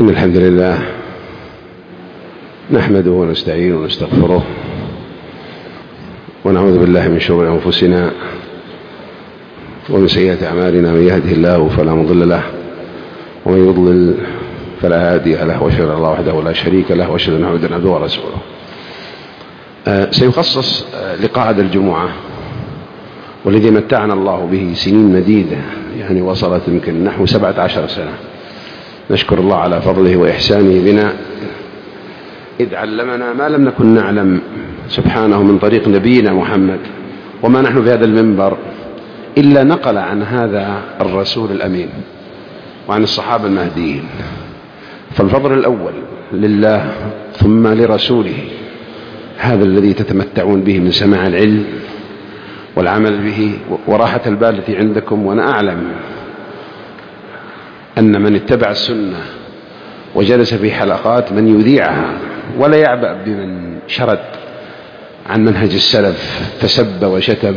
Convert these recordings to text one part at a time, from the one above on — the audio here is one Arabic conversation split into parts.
إن الحمد لله نحمده ونستعينه ونستغفره ونعوذ بالله من شرور أنفسنا ومن سيئات أعمالنا. من يهده الله فلا مضل له ومن يضلل فلا هادي له، وأشهد أن الله وحده لا شريك له، وأشهد أن محمدا عبده ورسوله. سيخصص لقاء هذا الجمعة والذي متعنا الله به سنين مديدة، يعني وصلت يمكن نحو 17 سنة. نشكر الله على فضله وإحسانه بنا إذ علمنا ما لم نكن نعلم سبحانه من طريق نبينا محمد، وما نحن في هذا المنبر إلا نقل عن هذا الرسول الأمين وعن الصحابة المهديين. فالفضل الأول لله ثم لرسوله، هذا الذي تتمتعون به من سماع العلم والعمل به وراحة البال التي عندكم. وأنا أعلم أن من اتبع السنة وجلس في حلقات من يذيعها ولا يعبأ بمن شرد عن منهج السلف فسب وشتم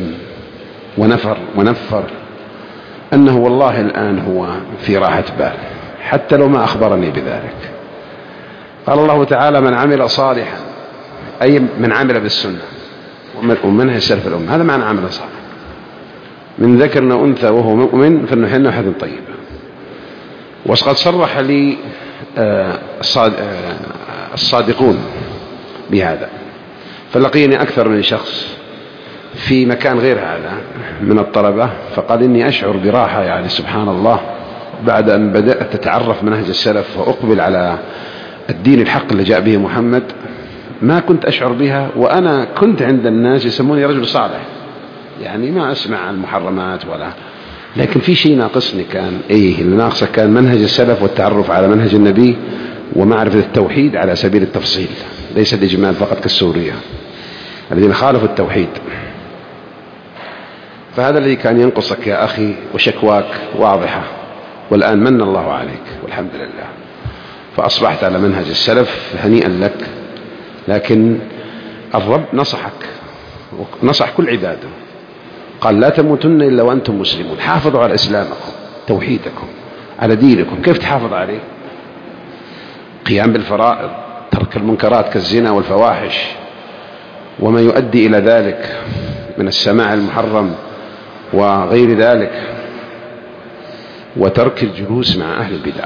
ونفر أنه والله الآن هو في راحة بال، حتى لو ما أخبرني بذلك. قال الله تعالى: من عمل صالحا، أي من عمل بالسنة ومنهج السلف الأمة، هذا معنى عمل صالح، من ذكر أو أنثى وهو مؤمن فلنحيينه حياة طيبة. وقد صرح لي الصادقون بهذا، فلقيني أكثر من شخص في مكان غير هذا من الطلبة فقال إني أشعر براحة، يعني سبحان الله، بعد أن بدأت أتعرف منهج السلف وأقبل على الدين الحق اللي جاء به محمد ما كنت أشعر بها. وأنا كنت عند الناس يسموني رجل صالح، يعني ما أسمع عن المحرمات لكن في شيء ناقصني. كان اللي ناقصه كان منهج السلف والتعرف على منهج النبي ومعرفة التوحيد على سبيل التفصيل، ليس الإجمال فقط كالسورية الذين خالفوا التوحيد. فهذا الذي كان ينقصك يا أخي، وشكواك واضحة، والآن من الله عليك والحمد لله، فأصبحت على منهج السلف، هنيئا لك. لكن الرب نصح كل عباده، قال: لا تموتن إلا وأنتم مسلمون. حافظوا على إسلامكم، توحيدكم، على دينكم. كيف تحافظ عليه؟ قيام بالفرائض، ترك المنكرات كالزنا والفواحش وما يؤدي إلى ذلك من السماع المحرم وغير ذلك، وترك الجلوس مع أهل البدع.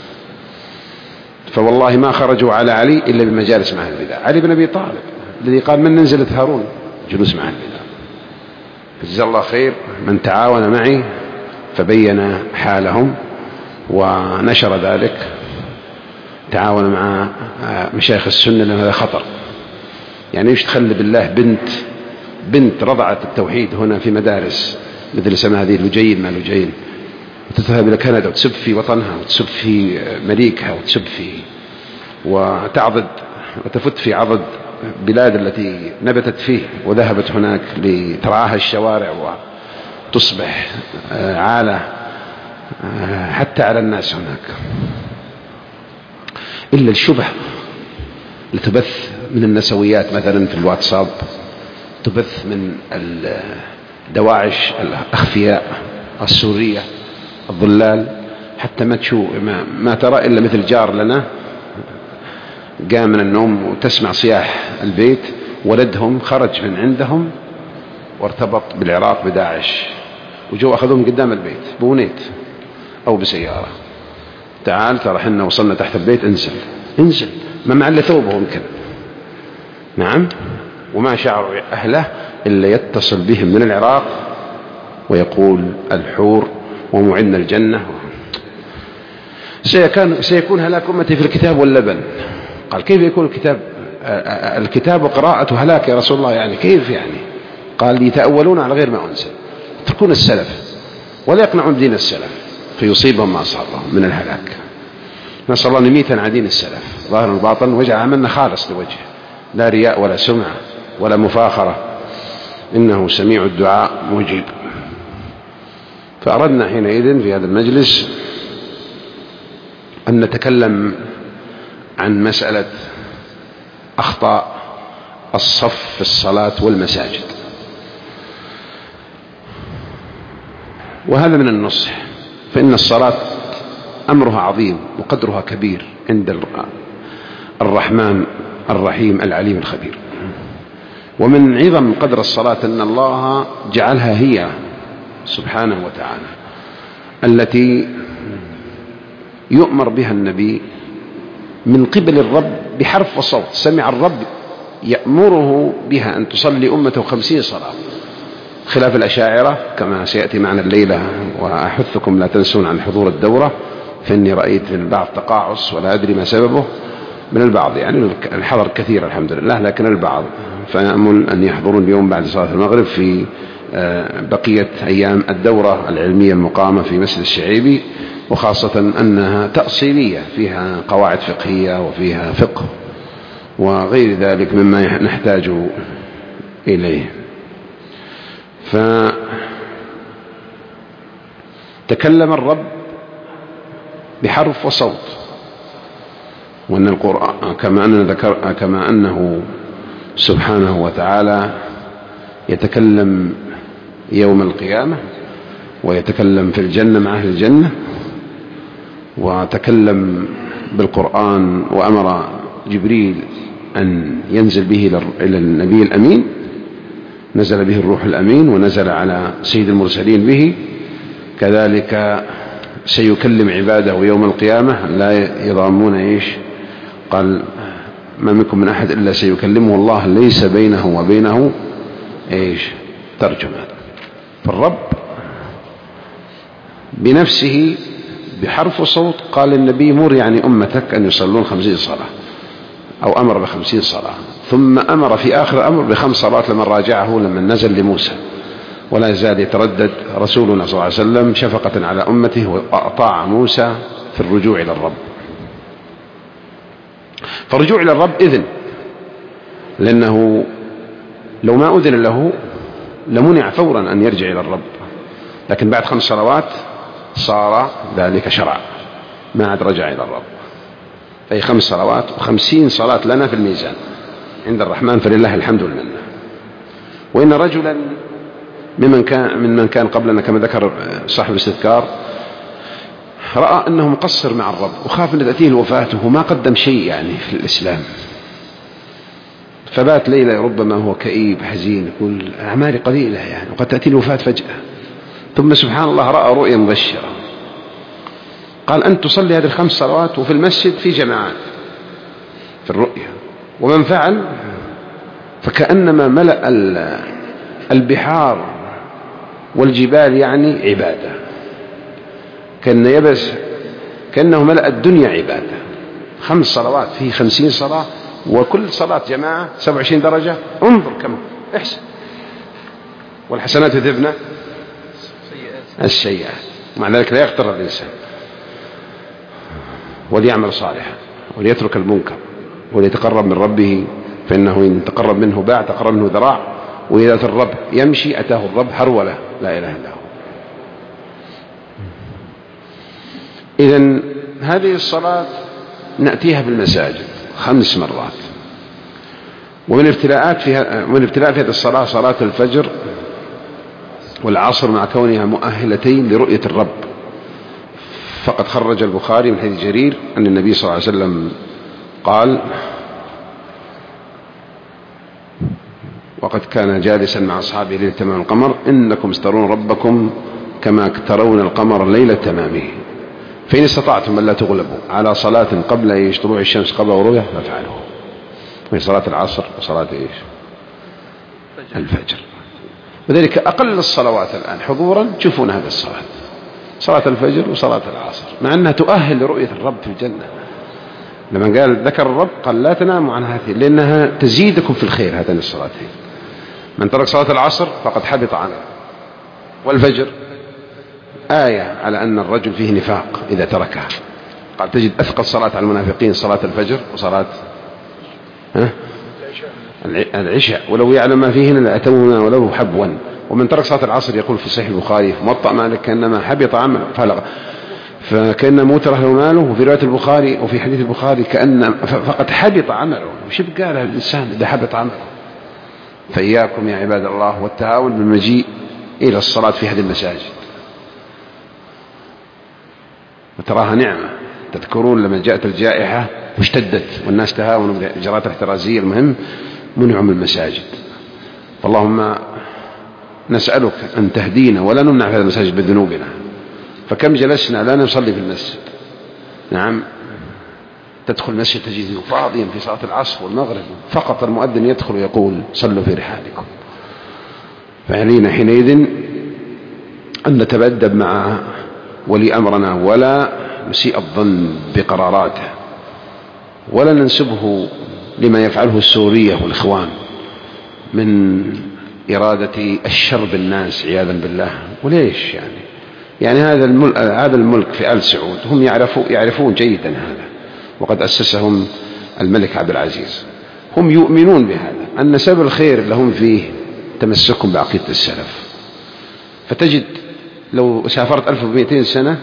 فوالله ما خرجوا على علي إلا بمجالس مع أهل البدع. علي بن أبي طالب الذي قال: من ننزلة هارون؟ جلوس مع أهل البدع. جزا الله خير من تعاون معي فبين حالهم ونشر ذلك، تعاون مع مشايخ السنة، لأن هذا خطر. يعني ايش تخلي بالله بنت رضعت التوحيد هنا في مدارس مثل سماء هذه لجين ما لجين، وتذهب إلى كندا وتسب في وطنها وتسب في مليكها وتعضد وتفت في عضد بلاد التي نبتت فيه، وذهبت هناك لترعاها الشوارع وتصبح عالة حتى على الناس هناك. إلا الشبه لتبث من النسويات مثلا في الواتساب، تبث من الدواعش الأخفياء السورية الضلال، حتى ما ترى إلا مثل جار لنا قام من النوم وتسمع صياح البيت، ولدهم خرج من عندهم وارتبط بالعراق بداعش، وجو أخذوهم قدام البيت بونيت أو بسيارة. تعال ترى حنا وصلنا تحت البيت، انزل ما معل ثوبه يمكن، نعم، وما شعر أهله إلا يتصل بهم من العراق ويقول: الحور وموعدنا الجنة. سيكون هلاك أمتي في الكتاب واللبن. قال: كيف يكون الكتاب وقراءته هلاك يا رسول الله؟ يعني كيف يعني؟ قال: يتأولون على غير ما أنزل، يتركون السلف ولا يقنعون بدين السلف فيصيبهم ما أصابهم من الهلاك. نسأل الله أن يميتنا عن دين السلف ظاهرا وباطنا، وجعل عملنا خالص لوجهه، لا رياء ولا سمعة ولا مفاخرة، إنه سميع الدعاء مجيب. فأردنا حينئذ في هذا المجلس أن نتكلم عن مسألة أخطاء الصف في الصلاة والمساجد. وهذا من النصح، فإن الصلاة أمرها عظيم وقدرها كبير عند الرحمن الرحيم العليم الخبير. ومن عظم قدر الصلاة أن الله جعلها هي سبحانه وتعالى التي يؤمر بها النبي من قبل الرب بحرف وصوت. سمع الرب يأمره بها أن تصلي أمته 50 صلاة، خلاف الأشاعرة كما سيأتي معنا الليلة. وأحثكم لا تنسون عن حضور الدورة، فإني رأيت في البعض تقاعس ولا أدري ما سببه من البعض، يعني الحضر كثير الحمد لله، لكن البعض، فأمل أن يحضرون اليوم بعد صلاة المغرب في بقية أيام الدورة العلمية المقامة في مسجد الشعيبي، وخاصة أنها تأصيلية فيها قواعد فقهية وفيها فقه وغير ذلك مما نحتاج إليه. فتكلم الرب بحرف وصوت، وأن القرآن كما أنه سبحانه وتعالى يتكلم يوم القيامة ويتكلم في الجنة مع أهل الجنة، وتكلم بالقرآن وأمر جبريل أن ينزل به إلى النبي الأمين، نزل به الروح الأمين ونزل على سيد المرسلين به. كذلك سيكلم عباده يوم القيامة لا يضامون قال ما منكم من أحد إلا سيكلمه الله ليس بينه وبينه ترجمان. فالرب بنفسه بحرف صوت قال النبي مر يعني أمتك أن يصلون 50 صلاة، أو أمر ب50 صلاة، ثم أمر في آخر الأمر ب5 صلوات لما راجعه لما نزل لموسى. ولا يزال يتردد رسولنا صلى الله عليه وسلم شفقة على أمته، وأطاع موسى في الرجوع إلى الرب. فالرجوع إلى الرب إذن، لأنه لو ما أذن له لمنع فورا أن يرجع إلى الرب، لكن بعد 5 صلوات صار ذلك شرع، ما عاد رجع إلى الرب. أي 5 صلوات و50 صلاة لنا في الميزان عند الرحمن، فلله الحمد والمنة. وإن رجلا ممن كان قبلنا كما ذكر صاحب الاستذكار رأى أنه مقصر مع الرب، وخاف أن تأتيه الوفاة وهو ما قدم شيء يعني في الإسلام، فبات ليلة ربما هو كئيب حزين يقول أعمالي قليلة يعني، وقد تأتي الوفاة فجأة. ثم سبحان الله رأى رؤيا مبشرة، قال أن تصلي هذه 5 صلوات وفي المسجد في جماعات في الرؤيا. ومن فعل فكأنما ملأ البحار والجبال يعني عبادة، كأنه ملأ الدنيا عبادة. 5 صلوات فيه 50 صلاة، وكل صلاة جماعة 27 درجة. انظر كم احسن، والحسنات يذهبن السيئات، مع ذلك لا يغتر الإنسان، وليعمل صالحا وليترك المنكر وليتقرب من ربه، فإنه إن تقرب منه باع تقرب منه ذراع، وإذا أتى الرب يمشي أتاه الرب هرولة، لا إله إلا هو. إذن هذه الصلاة نأتيها في المساجد 5 مرات. ومن ابتلاءات في هذه الصلاة صلاة الفجر والعصر، مع كونها مؤهلتين لرؤية الرب. فقد خرج البخاري من حديث جرير أن النبي صلى الله عليه وسلم قال: وقد كان جالسا مع أصحابه ليلة تمام القمر: إنكم سترون ربكم كما ترون القمر ليلة تمامه، فإن استطعتم أن لا تغلبوا على صلاة قبل طلوع الشمس قبل غروبها فافعلوا، وهي صلاة العصر وصلاة الفجر. وذلك أقل الصلوات الآن حضورا تشوفون هذه الصلاة، صلاة الفجر وصلاة العصر، مع أنها تؤهل لرؤية الرب في الجنة. لما قال ذكر الرب قال لا تناموا عن هذه، لأنها تزيدكم في الخير هاتين الصلاتين. من ترك صلاة العصر فقد حبط عنه، والفجر آية على أن الرجل فيه نفاق إذا تركها. قال تجد أثقل صلاة على المنافقين صلاة الفجر وصلاة العشاء، ولو يعلم ما فيهن لأتونا ولو حبوا. ومن ترك صلاة العصر يقول في صحيح البخاري في موطأ مالك كأنما حبط عمله فكأن موت له ماله. وفي رواية البخاري وفي حديث البخاري فقد حبط عمله. وش بقال الإنسان إذا حبط عمله؟ فإياكم يا عباد الله والتهاون بالمجيء إلى الصلاة في هذه المساجد. وتراها نعمة. تذكرون لما جاءت الجائحة واشتدت والناس تهاونوا بالإجراءات الاحترازية، المهم منعوا من المساجد. فاللهم نسألك أن تهدينا ولا نمنع في هذا المساجد بذنوبنا. فكم جلسنا لا نصلي في المسجد. نعم، تدخل المسجد تجده فاضيا في صلاة العصر والمغرب، فقط المؤذن يدخل ويقول صلوا في رحالكم. فعلينا حينئذ أن نتبدد مع ولي أمرنا ولا نسيء الظن بقراراته، ولا ننسبه لما يفعله السورية والإخوان من إرادة الشر بالناس عياذا بالله. وليش يعني هذا الملك في آل سعود هم يعرفون جيدا هذا، وقد أسسهم الملك عبد العزيز. هم يؤمنون بهذا أن سبب الخير لهم فيه تمسكهم بعقيدة السلف. فتجد لو سافرت 1200 سنة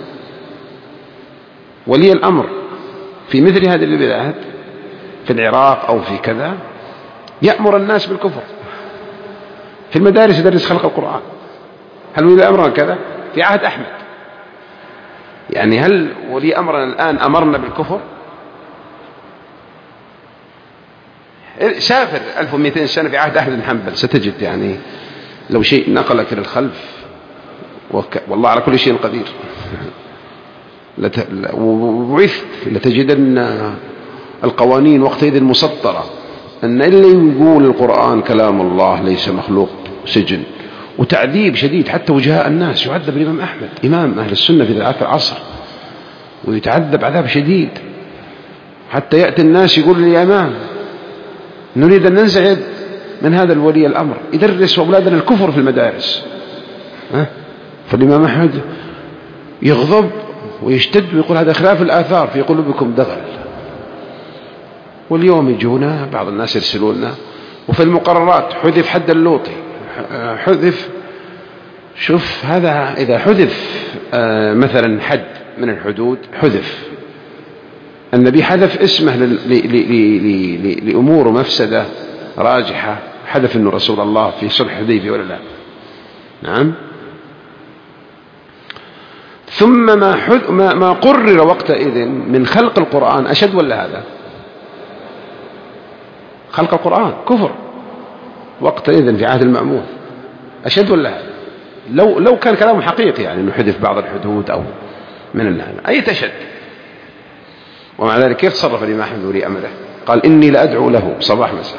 ولي الأمر في مثل هذه البلاد في العراق أو في كذا يأمر الناس بالكفر. في المدارس يدرس خلق القرآن. هل ولي أمرنا كذا في عهد أحمد؟ يعني هل ولي أمرنا الآن أمرنا بالكفر؟ سافر 1200 سنة في عهد أحمد بن حنبل ستجد يعني لو شيء نقلك للخلف، والله على كل شيء قدير. وبعثت لتجدن القوانين وقتئذ مسطرة، أن اللي يقول القرآن كلام الله ليس مخلوق سجن، وتعذيب شديد. حتى وجهاء الناس يعذب الإمام أحمد إمام أهل السنة في ذاك العصر، ويتعذب عذاب شديد حتى يأتي الناس يقول لي يا إمام نريد أن ننزعج من هذا الولي الأمر يدرس أولادنا الكفر في المدارس. فالإمام أحمد يغضب ويشتد ويقول هذا خلاف الآثار في قلوبكم دغل. واليوم يجونا بعض الناس يرسلوننا وفي المقررات حذف حد اللوطي، حذف. شوف هذا إذا حذف مثلا حد من الحدود حذف، النبي حذف اسمه لأمور مفسدة راجحة، حذف أنه رسول الله في صلح الحديبية ولا لا؟ نعم. ثم ما قرر وقتئذ من خلق القرآن أشد ولا هذا؟ خلق القرآن كفر وقتئذ في عهد المأمون أشد ولا هذا؟ لو كان كلامه حقيقي يعني أنه حذف بعض الحدود أو من الله أي تشد. ومع ذلك كيف تصرف الإمام أحمد ولي أمره؟ قال إني لأدعو له صباح مساء.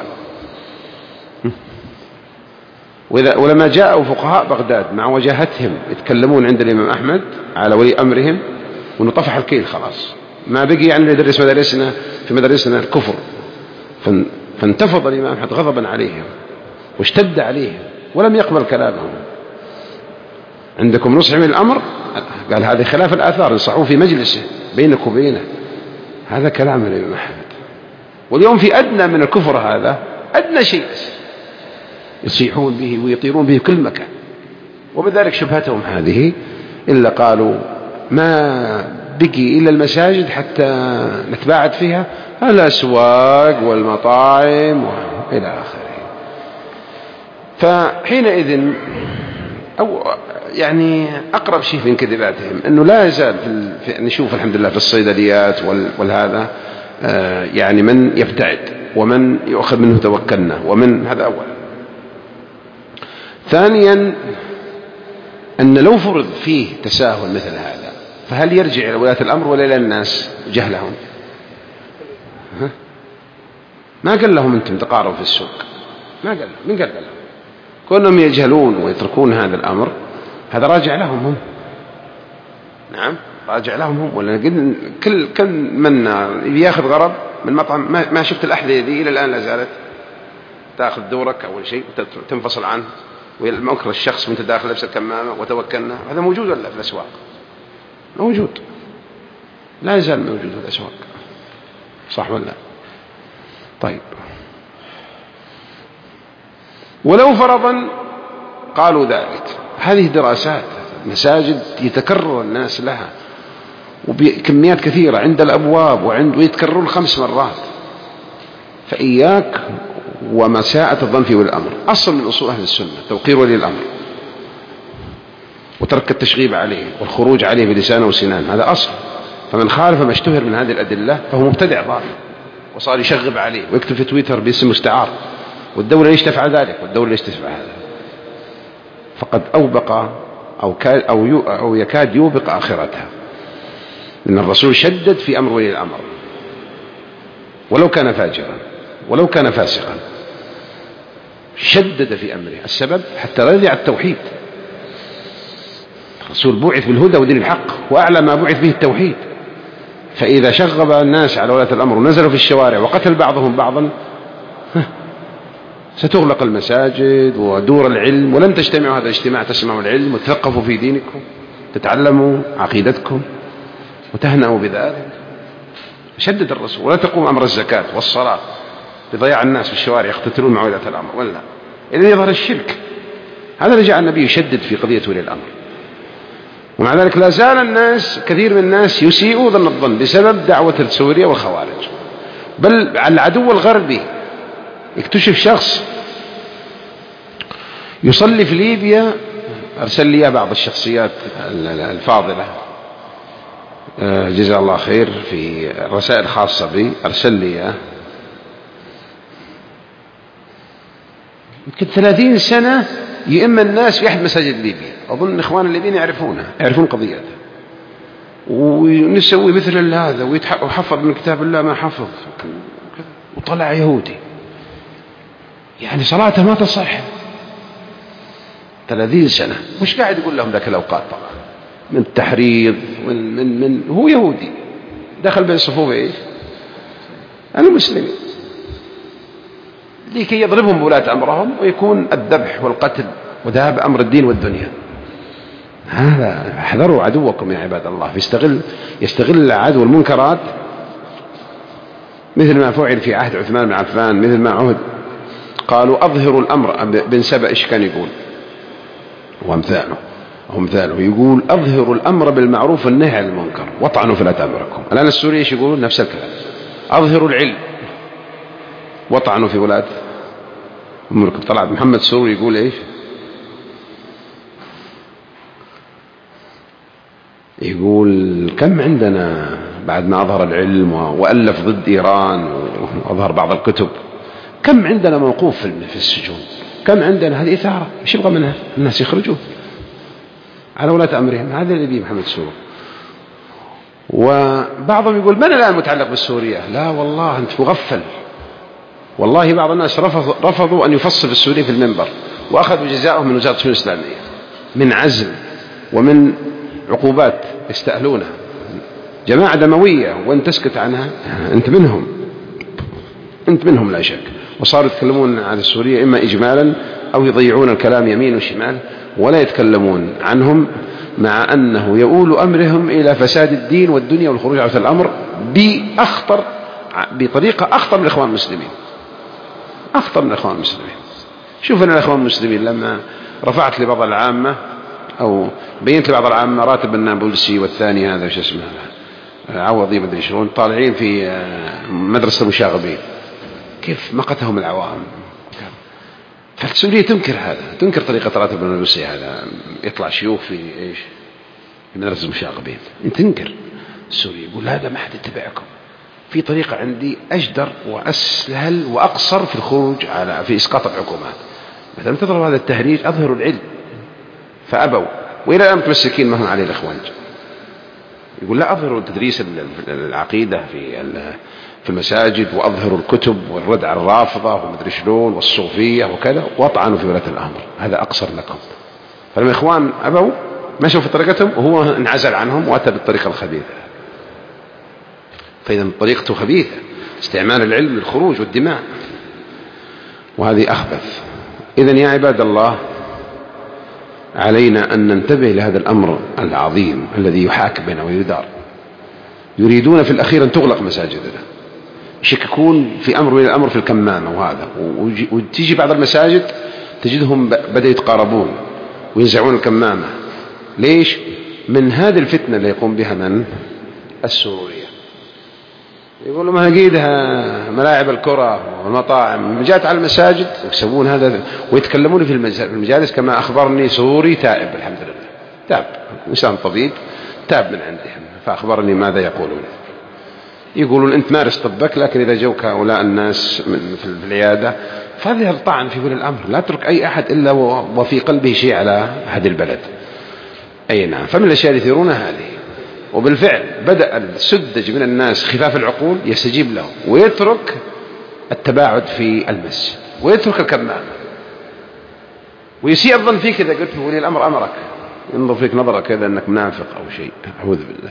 ولما جاءوا فقهاء بغداد مع وجاهتهم يتكلمون عند الإمام أحمد على ولي أمرهم ونطفح الكيل خلاص، ما بقي يعني يدرس في مدارسنا الكفر. فانتفض الإمام أحمد غضبا عليهم واشتد عليهم ولم يقبل كلامهم. عندكم نصح من الأمر؟ قال هذه خلاف الآثار، انصحوه في مجلسه بينك وبينه. هذا كلام الإمام أحمد. واليوم في أدنى من الكفر هذا أدنى شيء يصيحون به ويطيرون به كل مكان. وبذلك شبهتهم هذه إلا قالوا ما بقي إلا المساجد حتى نتباعد فيها، الأسواق والمطاعم وإلى آخره. فحينئذ أو يعني أقرب شيء في انكذباتهم أنه لا يزال نشوف الحمد لله في الصيدليات والهذا يعني من يبتعد ومن يؤخذ منه توكلنا ومن هذا أول. ثانيا أن لو فرض فيه تساهل مثل هذا فهل يرجع إلى ولاة الأمر ولا إلى الناس جهلهم؟ ما قال لهم أنتم تقاربوا في السوق، ما قال لهم. من قال لهم؟ كونهم يجهلون ويتركون هذا الأمر هذا راجع لهم هم. نعم راجع لهم هم. ولا كل من ياخذ غرض من مطعم ما شفت الأحذية دي إلى الآن لا زالت تأخذ دورك أول شيء وتنفصل عنه، ويمكر الشخص وانت داخل لبس الكمامة وتوكلنا. هذا موجود ولا في الأسواق؟ موجود، لا يزال موجود في الأسواق، صح ولا لا؟ طيب ولو فرضا قالوا ذلك، هذه دراسات مساجد يتكرر الناس لها وبكميات كثيرة عند الأبواب ويتكررون 5 مرات. فإياك ومساءة الظن في ولي الأمر. أصل من أصول أهل السنة توقير ولي الأمر. وترك التشغيب عليه والخروج عليه بلسانه وسنان، هذا أصل. فمن خالف ما اشتهر من هذه الأدلة فهو مبتدع ضال، وصار يشغب عليه ويكتب في تويتر باسم مستعار، والدولة ليش تفعل ذلك؟ والدولة ليش تفعل هذا؟ فقد أوبق أو يكاد يوبق آخرتها. إن الرسول شدد في أمر ولي الأمر ولو كان فاجرا ولو كان فاسقا، شدد في أمره. السبب حتى لا يضيع التوحيد. الرسول بعث بالهدى ودين الحق، وأعلى ما بعث به التوحيد. فإذا شغب الناس على ولاة الأمر ونزلوا في الشوارع وقتل بعضهم بعضا ستغلق المساجد ودور العلم، ولن تجتمعوا هذا الاجتماع تسمعوا العلم وتثقفوا في دينكم، تتعلموا عقيدتكم وتهنأوا بذلك. شدد الرسول. ولا تقوم أمر الزكاة والصلاة بضياع الناس في الشوارع يقتتلون مع ولاة الأمر، ولا إذن يظهر الشرك. هذا اللي جعل النبي يشدد في قضية ولي الأمر. ومع ذلك لا زال الناس، كثير من الناس يسيئوا ظن الظن بسبب دعوة سوريا والخوارج. بل على العدو الغربي اكتشف شخص يصلي في ليبيا، أرسل لي بعض الشخصيات الفاضلة جزاه الله خير في رسائل خاصة بي، أرسل لي يمكن 30 سنة يئم الناس في أحد مساجد ليبيا. أظن إخوان الليبيين يعرفون قضيته، ونسوي مثل هذا ويحفظ من كتاب الله ما حفظ، وطلع يهودي يعني صلاته ما تصح. 30 سنة مش قاعد يقول لهم ذاك الأوقات طبعا من التحريض من هو يهودي دخل بين صفوف ايش المسلمين لكي يضربهم بولاة أمرهم ويكون الذبح والقتل وذهاب أمر الدين والدنيا. هذا احذروا عدوكم يا عباد الله. يستغل عدو المنكرات مثل ما فعل في عهد عثمان بن عفان، مثل ما عهد قالوا أظهروا الأمر. بن سبأ إيش كان يقول؟ ومثاله يقول أظهروا الأمر بالمعروف والنهي عن المنكر واطعنوا في ولاة أمركم. الآن السوري إيش يقولون؟ نفس الكلام، أظهروا العلم واطعنوا في ولاة أمركم. طلع محمد سوري يقول إيش؟ يقول كم عندنا بعد ما أظهر العلم وألف ضد إيران وأظهر بعض الكتب، كم عندنا موقوف في السجون، كم عندنا. هذه إثارة، إيش يبغى منها؟ الناس يخرجوا على ولاة أمرهم. هذا اللي بيه محمد سوري. وبعضهم يقول من الآن متعلق بالسورية؟ لا والله أنت مغفل. والله بعض الناس رفضوا أن يفصل السوري في المنبر، وأخذوا جزاءهم من وزارة الشؤون الإسلامية من عزل ومن عقوبات يستأهلونها. جماعة دموية وأن تسكت عنها أنت منهم لا شك. وصاروا يتكلمون عن السورية إما إجمالا أو يضيعون الكلام يمين وشمال ولا يتكلمون عنهم، مع أنه يؤول أمرهم إلى فساد الدين والدنيا والخروج على الأمر بطريقة أخطر من الإخوان المسلمين. شوف أن الإخوان المسلمين لما رفعت لبعض العامة أو بينت لبعض العامة راتب النابلسي والثاني هذا شو اسمه عوضي مدري شلون طالعين في مدرسة المشاغبين، كيف مقتهم العوام. فالسورية تنكر طريقة راتب النابلسي هذا، يطلع شيوخ في إيش في مدرسة المشاغبين، تنكر. السوري يقول هذا ما حد يتبعكم، في طريقة عندي أجدر وأسهل وأقصر في الخروج في إسقاط الحكومات. مثلا تضرب هذا التهريج أظهروا العلم فأبوا، وإلى الآن متمسكين ما هم عليه الإخوان. يقول لا أظهروا تدريس العقيدة في المساجد، وأظهروا الكتب والرد على الرافضة ومدري شلون والصوفية وكذا، واطعنوا في ولاة الأمر، هذا أقصر لكم. فلما الإخوان أبوا مشوا في طريقتهم وهو انعزل عنهم وأتى بالطريقة الخبيثة. فإذا طريقته خبيثة، استعمال العلم للخروج والدماء، وهذه أخبث. إذن يا عباد الله علينا أن ننتبه لهذا الأمر العظيم الذي يحاك بنا ويدار. يريدون في الأخير أن تغلق مساجدنا، يشككون في أمر من الأمر في الكمامة وهذا، وتيجي بعض المساجد تجدهم بدأوا يتقاربون وينزعون الكمامة. ليش؟ من هذه الفتنة اللي يقوم بها من السورية. يقولوا ما قيدها ملاعب الكرة والمطاعم جاءت على المساجد، يسوون هذا ويتكلمون في المجالس كما أخبرني سوري تائب الحمد لله، تاب إنسان طبيب تاب من عندهم، فأخبرني ماذا يقولون أنت مارس طبك، لكن إذا جوك هؤلاء الناس في العيادة فهذا الطعن في ولي الأمر. لا تترك أي أحد إلا وفي قلبه شيء على أحد البلد. أي نعم. فمن الأشياء يثيرون هذه، وبالفعل بدأ السذج من الناس خفاف العقول يستجيب له ويترك التباعد في المسجد ويترك الكمامة ويسيء الظن فيك إذا قلت ولي الأمر أمرك، ينظر فيك نظرة كذا أنك منافق أو شيء، أعوذ بالله.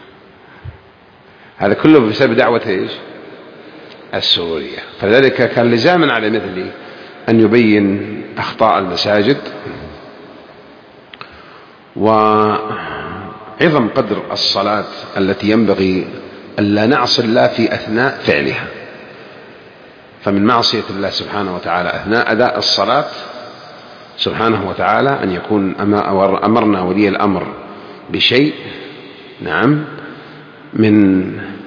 هذا كله بسبب دعوة إيش؟ السرورية. فلذلك كان لزاما على مثلي أن يبين أخطاء المساجد وعظم قدر الصلاة التي ينبغي ألا نعصي الله في أثناء فعلها. فمن معصية الله سبحانه وتعالى أثناء أداء الصلاة سبحانه وتعالى أن يكون أمرنا ولي الأمر بشيء، نعم، من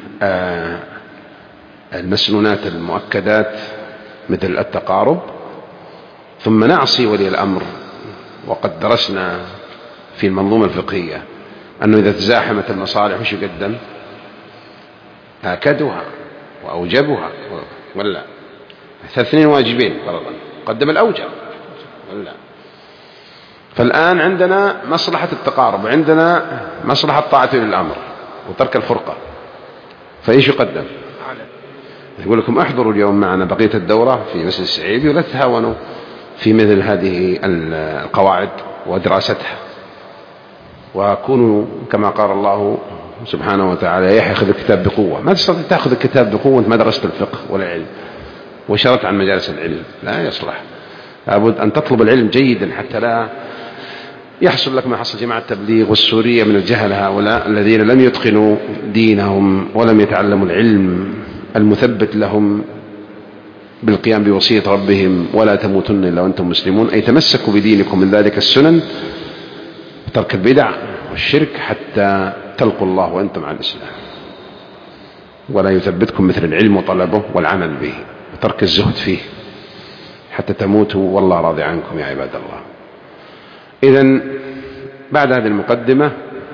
المسنونات المؤكدات مثل التقارب، ثم نعصي ولي الأمر. وقد درسنا في المنظومة الفقهية أنه إذا تزاحمت المصالح وش يقدم؟ آكدها وأوجبها، ولا اثنين واجبين فرضا قدم الأوجب، ولا. فالآن عندنا مصلحة التقارب وعندنا مصلحة طاعة للأمر وترك الفرقة، فإيش يقدم؟ يقول لكم احضروا اليوم معنا بقية الدورة في مسجد السعيدي ولا تهاونوا في مثل هذه القواعد ودراستها، وكونوا كما قال الله سبحانه وتعالى يأخذ الكتاب بقوة. ما تستطيع تأخذ الكتاب بقوة وانت ما درست الفقه ولا العلم وشرت عن مجالس العلم، لا يصلح. لابد أن تطلب العلم جيدا حتى لا يحصل لك ما حصل جماعة التبليغ والسورية من الجهل، هؤلاء الذين لم يتقنوا دينهم ولم يتعلموا العلم المثبت لهم بالقيام بوصية ربهم ولا تموتن إلا وأنتم مسلمون، أي تمسكوا بدينكم من ذلك السنن وترك البدع والشرك حتى تلقوا الله وأنتم على الإسلام، ولا يثبتكم مثل العلم وطلبه والعمل به وترك الزهد فيه حتى تموتوا والله راضي عنكم يا عباد الله. إذن بعد هذه المقدمة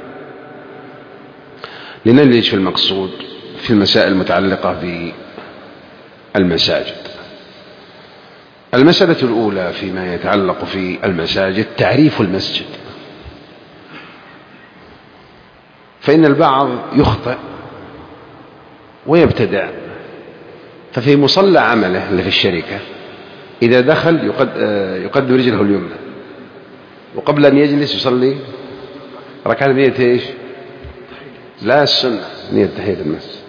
لنلج في المقصود في المسائل المتعلقة بالمساجد. المسألة الأولى فيما يتعلق في المساجد تعريف المسجد. فإن البعض يخطئ ويبتدع، ففي مصلى عمله اللي في الشركة إذا دخل يقدم رجله اليمنى، وقبل أن يجلس يصلي ركعة بنية إيش؟ لا السنة، نية تحية المسجد.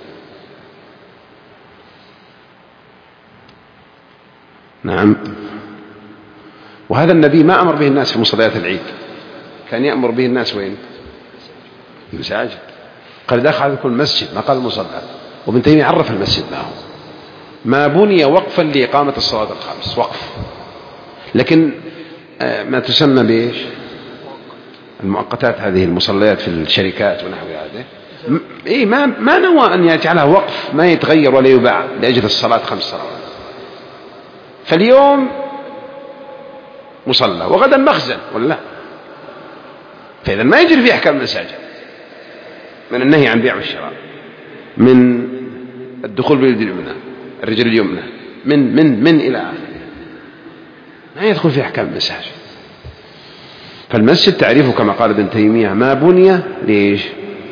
نعم. وهذا النبي ما أمر به الناس في مصليات العيد، كان يأمر به الناس وين؟ المساجد. قال دخل على كل مسجد، ما قال المصلى. وابن تيمية عرف المسجد ما بني وقفا لإقامة الصلاة الخمس، وقف، لكن ما تسمى بإيش؟ المؤقتات، هذه المصليات في الشركات ونحو هذا، إيه ما نوى أن يجعلها وقف ما يتغير ولا يباع لأجل الصلاة 5 صلوات. فاليوم مصلى وغدا مخزن ولا، فإذا ما يجري في أحكام المساجد من النهي عن بيع والشراء، من الدخول باليد اليمنى، الرجل اليمنى، من إلى آخره، ما يدخل في أحكام المساجد. فالمسجد تعريفه كما قال ابن تيمية ما بني ليش؟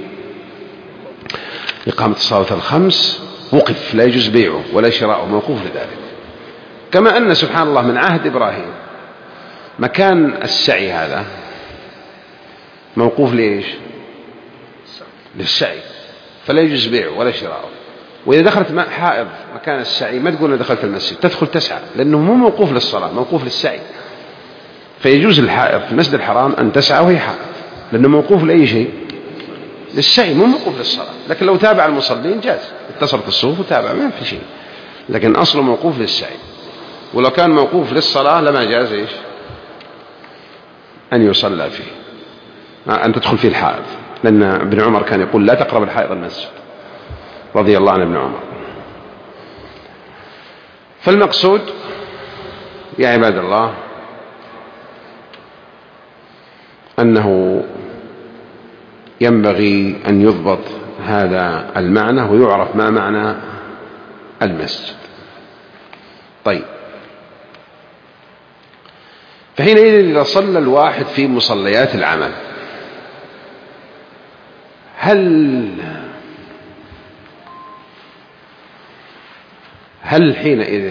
إقامة الصلاة الخمس، وقف لا يجوز بيعه ولا شراءه، موقوف لذلك. كما أن سبحان الله من عهد إبراهيم مكان السعي هذا موقوف ليش؟ للسعي، فلا يجوز بيعه ولا شراءه. وإذا دخلت حائض مكان السعي ما تقول أنا دخلت المسجد، تدخل تسعى، لأنه مو موقوف للصلاة، موقوف للسعي. فيجوز الحائض في المسجد الحرام أن تسعى وهي حائض، لأنه موقوف لأي شيء؟ للسعي، مو موقوف للصلاة. لكن لو تابع المصلين جاز، اتصلت الصفوف وتابع، ما في شيء، لكن أصله موقوف للسعي. ولو كان موقوف للصلاة لما جاز إيش؟ أن يصلى فيه، أن تدخل فيه الحائض، لأن ابن عمر كان يقول لا تقرب الحائض المسجد، رضي الله عن ابن عمر. فالمقصود يا عباد الله أنه ينبغي أن يضبط هذا المعنى ويعرف ما معنى المسجد. طيب، فحينئذ إذا صلى الواحد في مصليات العمل، هل حينئذ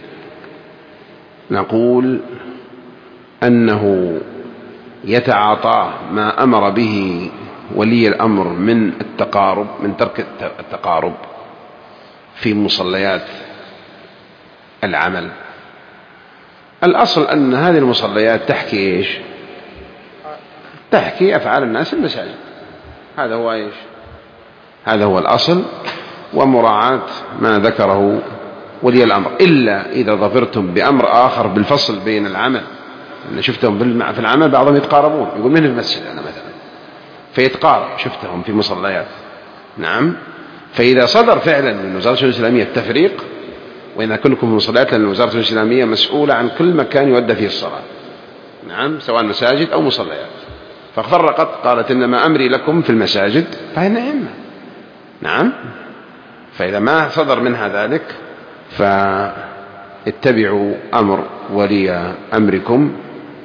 نقول أنه يتعاطى ما أمر به ولي الأمر من التقارب، من ترك التقارب في مصليات العمل؟ الأصل أن هذه المصليات تحكي إيش؟ تحكي أفعال الناس في المساجد. هذا هو إيش؟ هذا هو الأصل، ومراعاة ما ذكره ولي الأمر، إلا إذا ظفرتم بأمر آخر بالفصل بين العمل. أنا شفتهم في العمل بعضهم يتقاربون، يقول من المسجد أنا مثلا، فيتقارب، شفتهم في مصليات. نعم. فإذا صدر فعلا من وزارة الشؤون الإسلامية التفريق، وإذا كلكم في مصليات، لأن وزارة الشؤون الإسلامية مسؤولة عن كل مكان يؤدى فيه الصلاة، نعم، سواء مساجد أو مصليات، ففرقت قالت إنما أمري لكم في المساجد، فهي نعمة. نعم. فإذا ما صدر منها ذلك فاتبعوا أمر ولي أمركم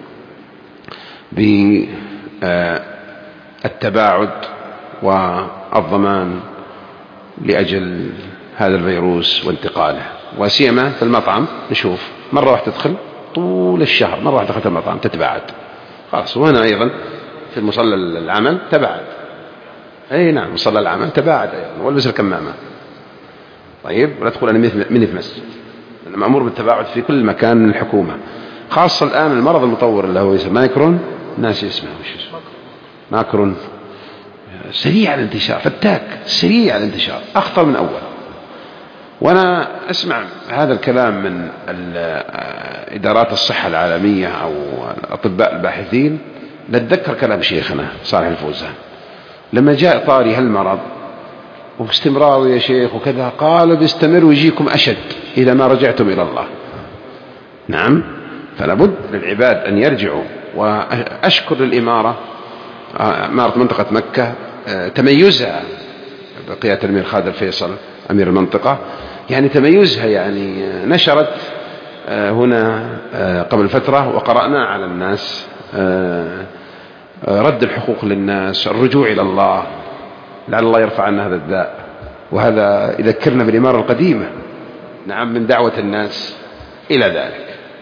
بالتباعد والضمان لأجل هذا الفيروس وانتقاله. وسيما في المطعم نشوف مرة واحدة تدخل طول الشهر، مرة واحدة دخلت المطعم تتباعد خلاص. وهنا أيضا في المصلى العمل تباعد. أي نعم، مصلى العمل تباعد أيضا، والبس الكمامة. طيب، ولا تقول أنا مني في مسجد، أنا مأمور بالتباعد في كل مكان من الحكومة، خاصة الآن المرض المطور اللي هو يسمى مايكرون، ناس اسمه وش اسمه ماكرون، سريع الانتشار، فتاك، سريع الانتشار، أخطر من أول. وأنا أسمع هذا الكلام من إدارات الصحة العالمية أو الأطباء الباحثين، نتذكر كلام شيخنا صالح الفوزان لما جاء طاري هالمرض وباستمرار يا شيخ وكذا، قال بيستمر ويجيكم أشد إذا ما رجعتم إلى الله. نعم. فلا بد للعباد أن يرجعوا. وأشكر للإمارة، إمارة منطقة مكة، تميزها بقيادة الأمير خالد الفيصل أمير المنطقة، يعني تميزها، يعني نشرت هنا قبل فترة وقرأنا على الناس رد الحقوق للناس، الرجوع إلى الله، لعل الله يرفع عنا هذا الداء. وهذا يذكرنا بالإمارة القديمة، نعم، من دعوة الناس إلى ذلك.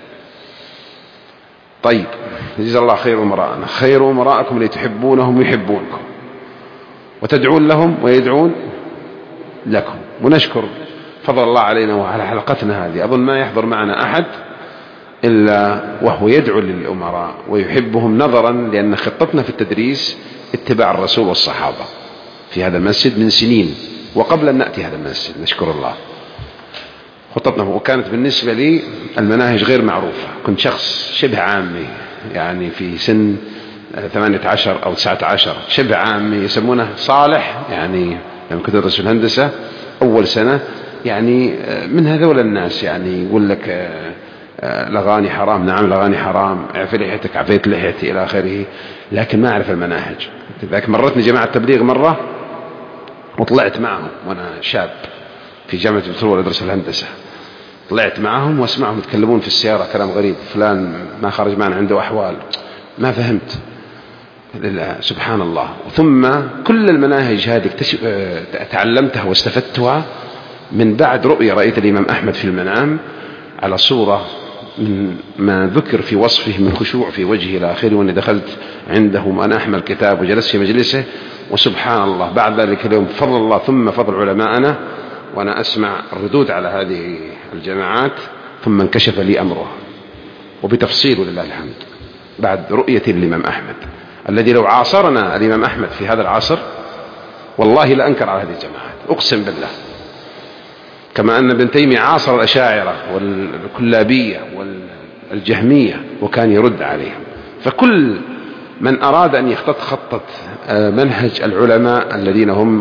طيب، جزا الله خير أمراءنا، خير أمراءكم اللي تحبونهم ويحبونكم، وتدعون لهم ويدعون لكم. ونشكر فضل الله علينا وعلى حلقتنا هذه. أظن ما يحضر معنا أحد إلا وهو يدعو للأمراء ويحبهم، نظرا لأن خطتنا في التدريس اتباع الرسول والصحابة في هذا المسجد من سنين، وقبل أن نأتي هذا المسجد نشكر الله خطتنا. وكانت بالنسبة لي المناهج غير معروفة، كنت شخص شبه عامي، يعني في سن 18 أو 19 شبه عامي، يسمونه صالح، يعني لما كنت أدرس في الهندسة أول سنة، يعني من هذول الناس، يعني يقول لك الأغاني حرام، نعم الأغاني حرام، اعفي لحيتك، عفيت لحيتي إلى آخره، لكن ما أعرف المناهج. ذاك مرتني جماعة تبليغ مرة وطلعت معهم وأنا شاب في جامعة البترول أدرس الهندسة، طلعت معهم واسمعهم يتكلمون في السيارة كلام غريب، فلان ما خرج معنا عنده أحوال، ما فهمت. سبحان الله. ثم كل المناهج هذه تعلمتها واستفدتها من بعد رؤية رأيت الإمام أحمد في المنام على صورة من ما ذكر في وصفه من خشوع في وجهه إلى آخره، وأني دخلت عنده وأنا أحمل كتاب وجلست في مجلسه، وسبحان الله بعد ذلك اليوم بفضل الله ثم فضل علماءنا وأنا أسمع الردود على هذه الجماعات، ثم انكشف لي أمرها وبتفصيل ولله الحمد بعد رؤية الإمام أحمد، الذي لو عاصرنا الإمام أحمد في هذا العصر والله لا أنكر على هذه الجماعات، أقسم بالله. كما أن ابن تيمية عاصر الأشاعرة والكلابية والجهمية وكان يرد عليهم. فكل من أراد أن يخطط خطة منهج العلماء الذين هم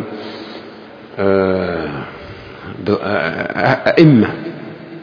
أئمة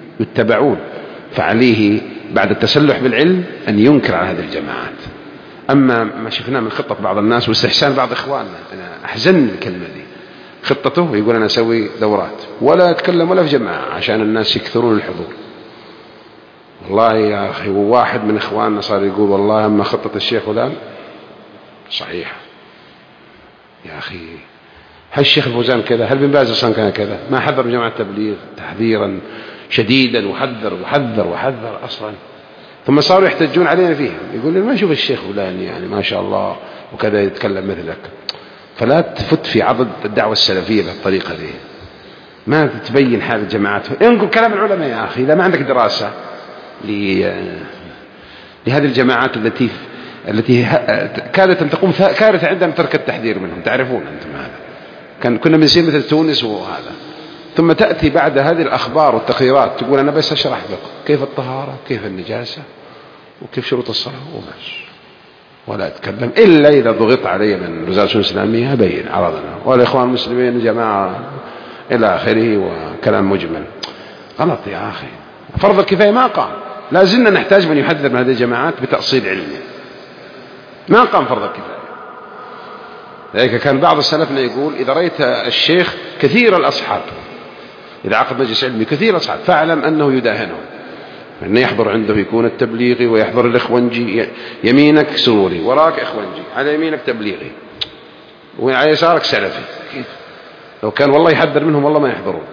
يتبعون، فعليه بعد التسلح بالعلم أن ينكر على هذه الجماعات. أما ما شفناه من خطة بعض الناس واستحسان بعض إخواننا، أنا أحزن الكلمة دي، خطته يقول أنا أسوي دورات ولا أتكلم ولا في جماعة عشان الناس يكثرون الحضور. والله يا أخي، وواحد من إخواننا صار يقول والله أما خطة الشيخ فلان صحيحة. يا أخي هل الشيخ الفوزان كذا؟ هل بن باز أصلا كان كذا؟ ما حذر من جماعة التبليغ تحذيرا شديدا وحذر وحذر وحذر أصلا، ثم صاروا يحتجون علينا فيها، يقول لي ما أشوف الشيخ فلان يعني ما شاء الله وكذا يتكلم مثلك. فلا تفت في عضد الدعوة السلفية بالطريقة دي، ما تبين حال الجماعات. انقل كلام العلماء يا أخي، إذا ما عندك دراسة لهذه الجماعات التي كادت أن تقوم كارثة عندهم ترك التحذير منهم، تعرفون أنتم هذا. كنا بنصير مثل تونس وهذا، ثم تأتي بعد هذه الأخبار والتقريرات تقول أنا بس أشرح لك كيف الطهارة، كيف النجاسة، وكيف شروط الصلاة وبس، ولا أتكلم إلا إذا ضغط علي من وزارة الشؤون الإسلامية أبين عرضنا والإخوان المسلمين جماعة إلى آخره وكلام مجمل. غلط يا أخي، فرض الكفاية ما قام، لا زلنا نحتاج من يحذر من هذه الجماعات بتأصيل علمي، ما قام فرض الكفاية. لذلك كان بعض سلفنا يقول إذا رأيت الشيخ كثير الأصحاب، إذا عقد مجلس علمي كثير الأصحاب فاعلم أنه يداهنهم، أنه يحضر عنده يكون التبليغي ويحضر الإخوانجي، يمينك سروري وراك إخوانجي، على يمينك تبليغي وعلى يسارك سلفي. كيف لو كان والله يحذر منهم والله ما يحضرون.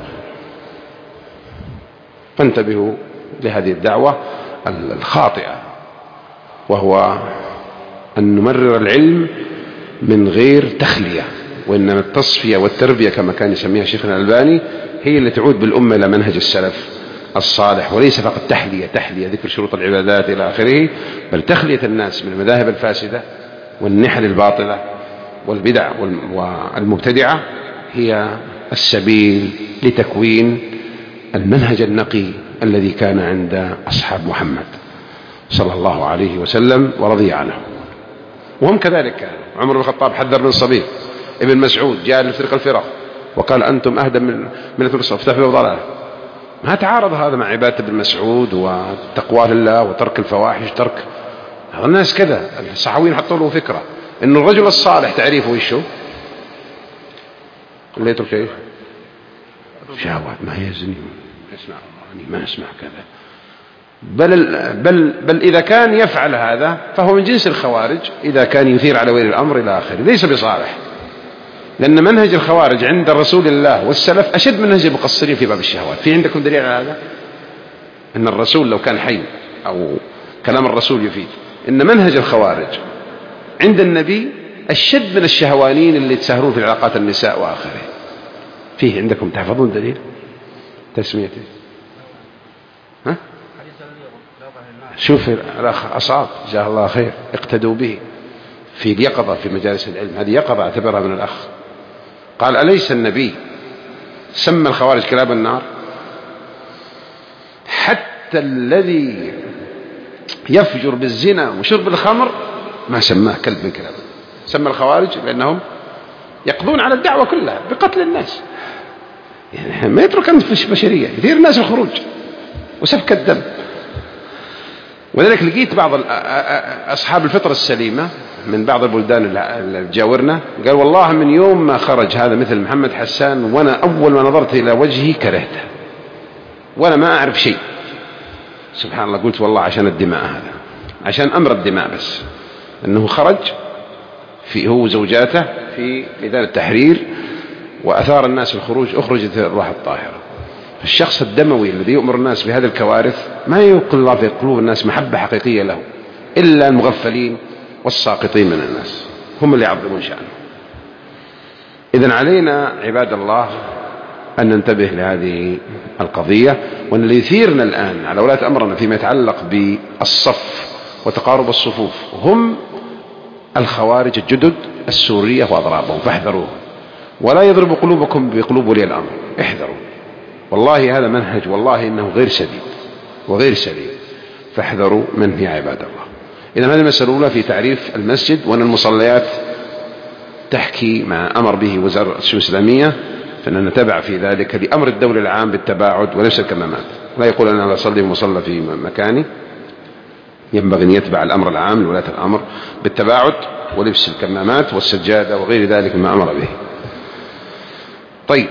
فانتبهوا لهذه الدعوة الخاطئة، وهو أن نمرر العلم من غير تخلية، وإنما التصفية والتربية كما كان يسميها شيخنا الألباني هي اللي تعود بالأمة إلى منهج السلف الصالح، وليس فقط تحلية ذكر شروط العبادات إلى آخره، بل تخلية الناس من المذاهب الفاسدة والنحل الباطلة والبدع والمبتدعة هي السبيل لتكوين المنهج النقي الذي كان عند أصحاب محمد صلى الله عليه وسلم ورضي عنه. وهم كذلك كانوا. عمر بن الخطاب حذر من صبي، ابن مسعود جاء لفرق الفرق وقال أنتم أهدى من الرسل افتحوا ضلاله. ما تعارض هذا مع عبادة ابن مسعود وتقوى لله وترك الفواحش، ترك الناس كذا. الصحويين حطوا له فكرة إنه الرجل الصالح تعريفه وشو اللي يترك شيء شهوات، ما يزني، يسمع ما يسمع كذا، بل إذا كان يفعل هذا فهو من جنس الخوارج، إذا كان يثير على ولي الأمر إلى آخره ليس بصالح. لأن منهج الخوارج عند رسول الله والسلف أشد منهج المقصرين في باب الشهوات. في عندكم دليل على هذا؟ أن الرسول لو كان حي أو كلام الرسول يفيد أن منهج الخوارج عند النبي أشد من الشهوانين اللي يتساهلون في علاقات النساء وآخره. فيه عندكم تحفظون دليل تسميته؟ ها؟ شوف الأخ أصعب جزاه الله خير اقتدوا به في اليقظة في مجالس العلم، هذه يقظة اعتبرها من الأخ. قال أليس النبي سمى الخوارج كلاب النار؟ حتى الذي يفجر بالزنا وشرب الخمر ما سماه كلب من كلاب، سمى الخوارج لأنهم يقضون على الدعوة كلها بقتل الناس، يعني ما يترك أنفس بشرية، يثير الناس الخروج وسفك الدم. ولذلك لقيت بعض أصحاب الفطرة السليمة من بعض البلدان اللي تجاورنا قال والله من يوم ما خرج هذا مثل محمد حسان وأنا أول ما نظرت إلى وجهي كرهته وأنا ما أعرف شيء. سبحان الله، قلت والله عشان الدماء، هذا عشان أمر الدماء بس، أنه خرج في هو وزوجاته في ميدان التحرير وأثار الناس الخروج، أخرجت الروح الطاهرة. الشخص الدموي الذي يؤمر الناس بهذه الكوارث ما يوقن الله في قلوب الناس محبة حقيقية له إلا المغفلين والساقطين من الناس، هم اللي يعظمون شأنه. إذن علينا عباد الله أن ننتبه لهذه القضية، وأن اللي يثيرنا الآن على ولاة أمرنا فيما يتعلق بالصف وتقارب الصفوف هم الخوارج الجدد السورية وأضرابهم، فاحذروه ولا يضرب قلوبكم بقلوب ولي الأمر، احذروا. والله هذا منهج والله إنه غير سديد وغير سليم، فاحذروا منه يا عباد الله. إذن هذه المسألة الأولى في تعريف المسجد، وأن المصليات تحكي ما أمر به وزارة الشؤون الإسلامية، فإننا نتبع في ذلك بأمر الدولة العام بالتباعد وليس الكمامات. لا يقول أنا أصلي في مصلى في مكاني ينبغي أن يتبع الأمر العام لولاة الأمر بالتباعد ولبس الكمامات والسجادة وغير ذلك مما أمر به. طيب،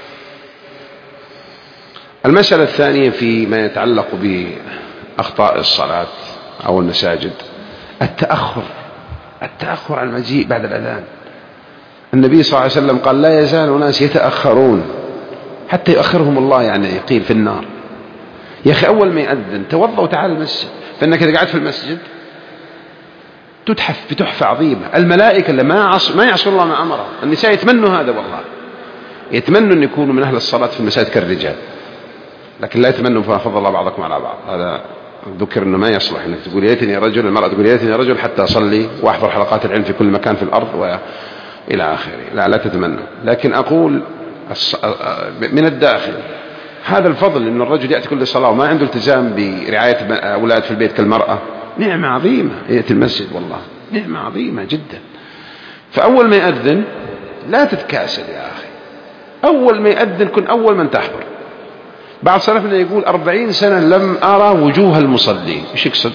المسألة الثانية فيما يتعلق بأخطاء الصلاة أو المساجد التأخر عن المجيء بعد الأذان. النبي صلى الله عليه وسلم قال لا يزال ناس يتأخرون حتى يؤخرهم الله، يعني يقيل في النار. يا أخي أول ما يأذن توضأ وتعال المسجد، فإنك إذا قعدت في المسجد تتحف بتحفة عظيمة. الملائكة اللي ما يعصون الله ما أمره. النساء يتمنوا هذا، والله يتمنوا أن يكونوا من أهل الصلاة في المساجد كالرجال، لكن لا يتمنوا فضل الله بعضكم على بعض. هذا ذكر أنه ما يصلح أنك تقول يا ليتني رجل، المرأة تقول يا ليتني رجل حتى أصلي وأحضر حلقات العلم في كل مكان في الأرض وإلى آخره. لا تتمنى. لكن أقول من الداخل هذا الفضل أن الرجل يأتي كل صلاة وما عنده التزام برعاية أولاد في البيت كالمرأة، نعمة عظيمة. يأتي المسجد والله نعمة عظيمة جدا. فأول ما يأذن لا تتكاسل يا أخي، أول ما يأذن كن أول من تحضر. بعض سلفنا يقول 40 سنة لم أرى وجوه المصلين. إيش يقصد؟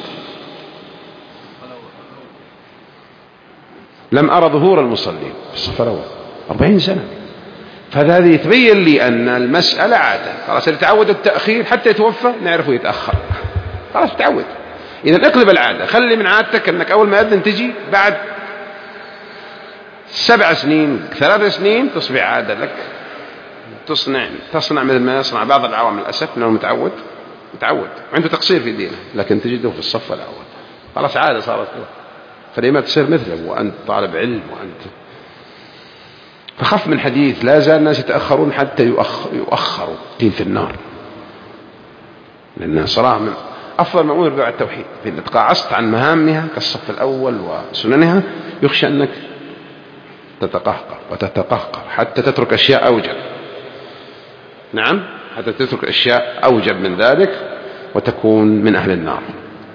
لم أرى ظهور المصلين في الصف الأول 40 سنة. فهذا يتبين لي أن المسألة عادة. خلاص اللي تعود التأخير حتى يتوفى نعرفه يتأخر، خلاص تعود. إذا اقلب العادة، خلي من عادتك أنك أول ما يأذن تجي، بعد 7 سنين 3 سنين تصبح عادة لك، تصنع مثل ما يصنع بعض العوام للأسف، أنه متعود عنده تقصير في دينه، لكن تجده في الصف الأول خلاص عادة صارت له. فلما تصير مثله وأنت طالب علم وأنت فخف من حديث لا زال الناس يتأخرون حتى يؤخروا قيل في النار. لأن صراحة من أفضل ما أمر بها التوحيد، إذا تقاعست عن مهامها كالصف الأول وسننها يخشى أنك تتقهقر حتى تترك أشياء أوجب. نعم، حتى تترك أشياء أوجب من ذلك وتكون من أهل النار.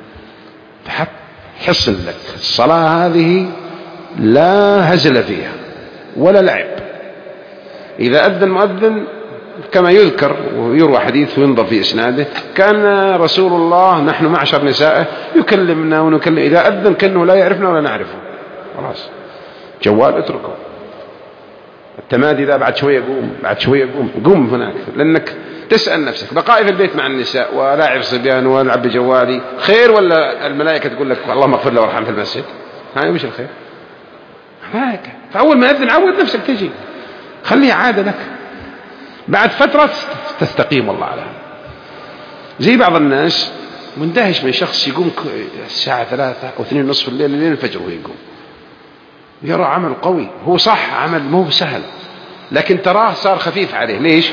حصل لك الصلاة هذه لا هزل فيها ولا لعب. إذا أذن مؤذن كما يذكر ويروى حديث وينظر في إسناده، كان رسول الله نحن معشر نسائه يكلمنا ونكلم، إذا أذن كأنه لا يعرفنا ولا نعرفه. خلاص جوال اتركه. التمادي ذا بعد شوية قوم هناك، لأنك تسأل نفسك بقائي في البيت مع النساء ولاعب صبيان والعب بجوالي خير، ولا الملائكة تقول لك اللهم اغفر له وارحمه في المسجد؟ هاي مش الخير ملائكة. فأول ما يأذن عود نفسك تجي، خليها عادة لك، بعد فترة تستقيم والله على هذا. زي بعض الناس مندهش من شخص يقوم الساعة 3 أو 2 نصف الليل لين الفجر وهو يقوم، يرى عمل قوي. هو صح عمل مو سهل، لكن تراه صار خفيف عليه. ليش؟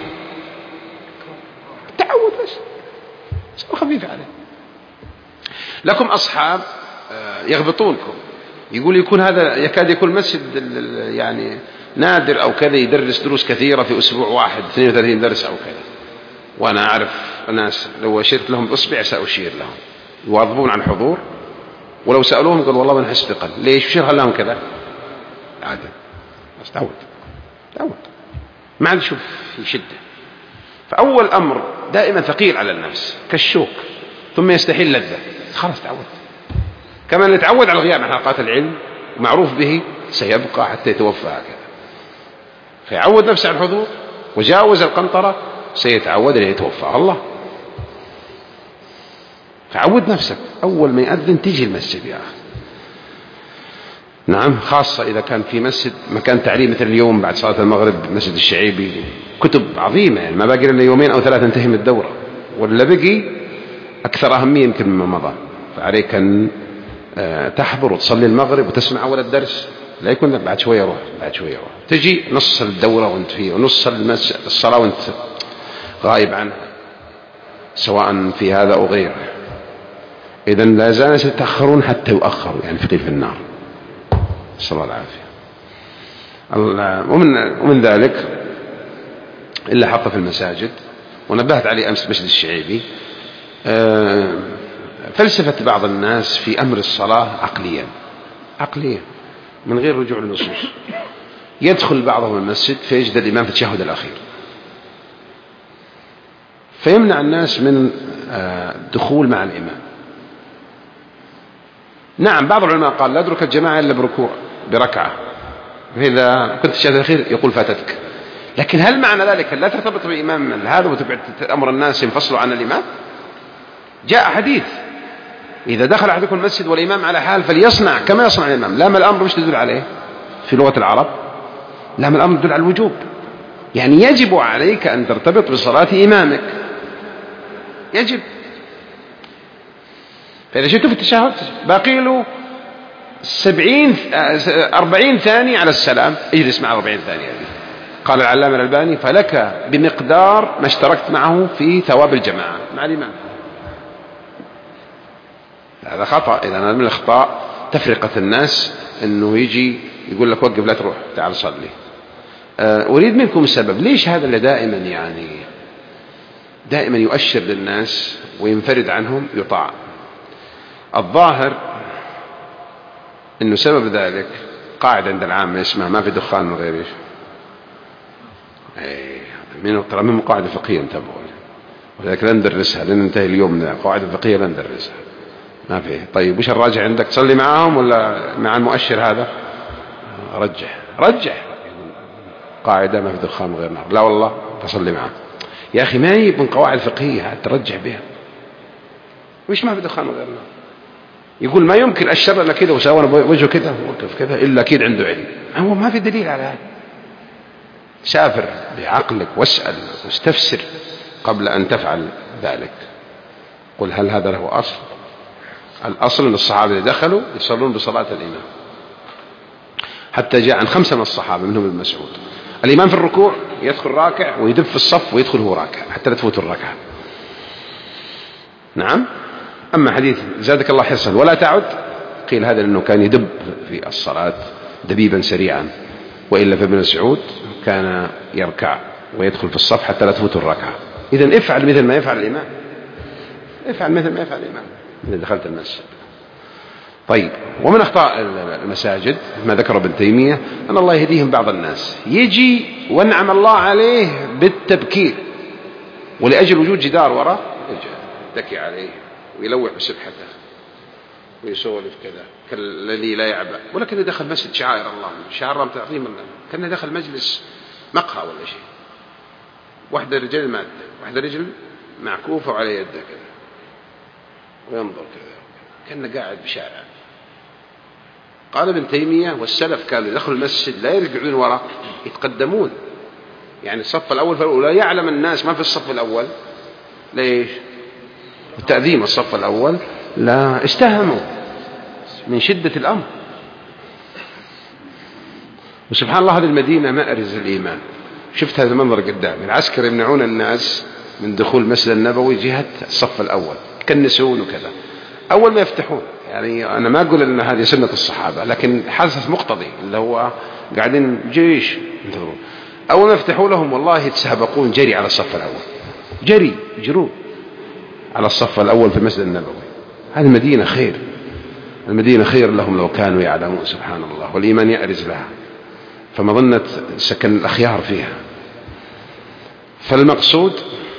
تعود بس صار خفيف عليه. لكم أصحاب يغبطونكم، يقول يكون هذا يكاد يكون مسجد يعني نادر أو كذا يدرس دروس كثيرة في أسبوع واحد 32 درس أو كذا. وأنا أعرف ناس لو أشرت لهم بإصبع سأشير لهم يواظبون عن الحضور، ولو سألوهم قالوا والله ما نحس بقل. ليش؟ وش لهم كذا؟ عادة بس تعود ما عاد شوف في شدة. فأول أمر دائما ثقيل على النفس كالشوك، ثم يستحيل لذة. خلاص تعود. كما نتعود على الغياب عن حلقات العلم معروف به سيبقى حتى يتوفى هكذا. فيعود نفسه على الحضور، وجاوز القنطرة سيتعود أن يتوفى الله. فعود نفسك أول ما يأذن تيجي المسجد يا أخي. نعم، خاصة إذا كان في مسجد مكان تعليم مثل اليوم بعد صلاة المغرب مسجد الشعيبي كتب عظيمة، يعني ما باقي لنا 2 أو 3 تنتهي من الدورة، ولا بقي أكثر أهمية يمكن مما مضى. فعليك أن تحضر وتصلي المغرب وتسمع أول الدرس، لا يكون بعد شوية روح تجي نص الدورة وانت فيه، ونص الصلاة وانت غايب عنها، سواء في هذا أو غيره. إذن لا زال يتأخرون حتى يؤخروا، يعني في النار، صلى الله العافية. ومن ذلك إلا حط في المساجد، ونبهت عليه أمس مسجد الشعيبي، فلسفة بعض الناس في أمر الصلاة عقليا من غير رجوع للنصوص. يدخل بعضهم المسجد فيجد الإمام في التشهد الأخير، فيمنع الناس من الدخول مع الإمام، نعم بعض العلماء قال لا أدرك الجماعة إلا بركعة، فإذا كنت الشهادة الأخير يقول فاتتك. لكن هل معنى ذلك لا ترتبط بإمام هذا وتبعد أمر الناس ينفصلوا عن الإمام؟ جاء حديث إذا دخل أحدكم المسجد والإمام على حال فليصنع كما يصنع الإمام. لام الأمر مش تدل عليه في لغة العرب؟ لام الأمر تدل على الوجوب، يعني يجب عليك أن ترتبط بصلاة إمامك، يجب. فإذا شئت في التشهد باقي له 40 ثانية على السلام، اجلس مع 40 ثانية. قال العلامة الألباني فلك بمقدار ما اشتركت معه في ثواب الجماعة مع الإمام. هذا خطأ. إذا من الأخطاء تفرقة الناس أنه يجي يقول لك وقف لا تروح تعال صلي. أريد منكم السبب ليش هذا اللي دائما يؤشر للناس وينفرد عنهم يطاع. الظاهر أنه سبب ذلك قاعدة عند العامة اسمها ما في دخان من غير إيش. ترى من قاعدة فقهية انتبهوا، ولذلك لا ندرسها لن ننتهي اليوم من قاعدة فقهية لا ندرسها ما فيه. طيب وش الراجع عندك؟ تصلي معهم ولا مع المؤشر هذا؟ رجح قاعدة ما في دخان من غير نار، لا والله تصلي معهم. يا أخي ما هي من قواعد فقهية ترجح بها. وش ما في دخان من غير نار؟ يقول ما يمكن أشر لنا كذا وساونا وجهه كذا ووقف كذا إلا أكيد عنده علم. هو ما في دليل على هذا. سافر بعقلك واسأل واستفسر قبل أن تفعل ذلك. قل هل هذا له أصل؟ الأصل أن الصحابة اللي دخلوا يصلون بصلاة الإمام، حتى جاء عن 5 من الصحابة منهم ابن مسعود الإمام في الركوع يدخل راكع ويدب في الصف ويدخل هو راكع حتى لا تفوت الركعة. نعم. أما حديث زادك الله حرصا ولا تعد، قيل هذا لأنه كان يدب في الصلاة دبيبا سريعا، وإلا فابن مسعود كان يركع ويدخل في الصف حتى لا تفوت الركعة. إذن افعل مثل ما يفعل الإمام، افعل مثل ما يفعل الإمام إذا دخلت المسجد. طيب ومن أخطاء المساجد ما ذكر ابن تيمية أن الله يهديهم بعض الناس يجي وانعم الله عليه بالتبكير ولأجل وجود جدار وراء يتكي عليه ويلوح بسبحته ويسولف كذا كالذي لا يعبأ، ولكن دخل مسجد شعائر الله شعار الله تعظيم الله، كان دخل مجلس مقهى ولا شيء، واحدة رجل مادة واحدة رجل معكوفة وعلى يده كذا وينظر كذا كأنه قاعد بشارع. قال ابن تيمية والسلف كانوا يدخلوا المسجد لا يرجعون وراء يتقدمون، يعني الصف الأول ولا يعلم الناس ما في الصف الأول. ليش؟ التأذيم الصف الأول لا استهموا من شدة الأمر. وسبحان الله هذه المدينة مأرز الإيمان. شفت هذا المنظر قدامي، العسكر يمنعون الناس من دخول المسجد النبوي جهة الصف الأول يكنسون وكذا أول ما يفتحون. يعني أنا ما أقول أن هذه سنة الصحابة، لكن حدث مقتضي اللي هو قاعدين جيش انتظرون أول ما يفتحوا لهم والله يتسابقون جري على الصف الأول، يجرون على الصف الأول في المسجد النبوي. هذه المدينة خير، المدينة خير لهم لو كانوا يعلمون سبحان الله، والإيمان يأرز لها، فمظنة سكن الأخيار فيها. فالمقصود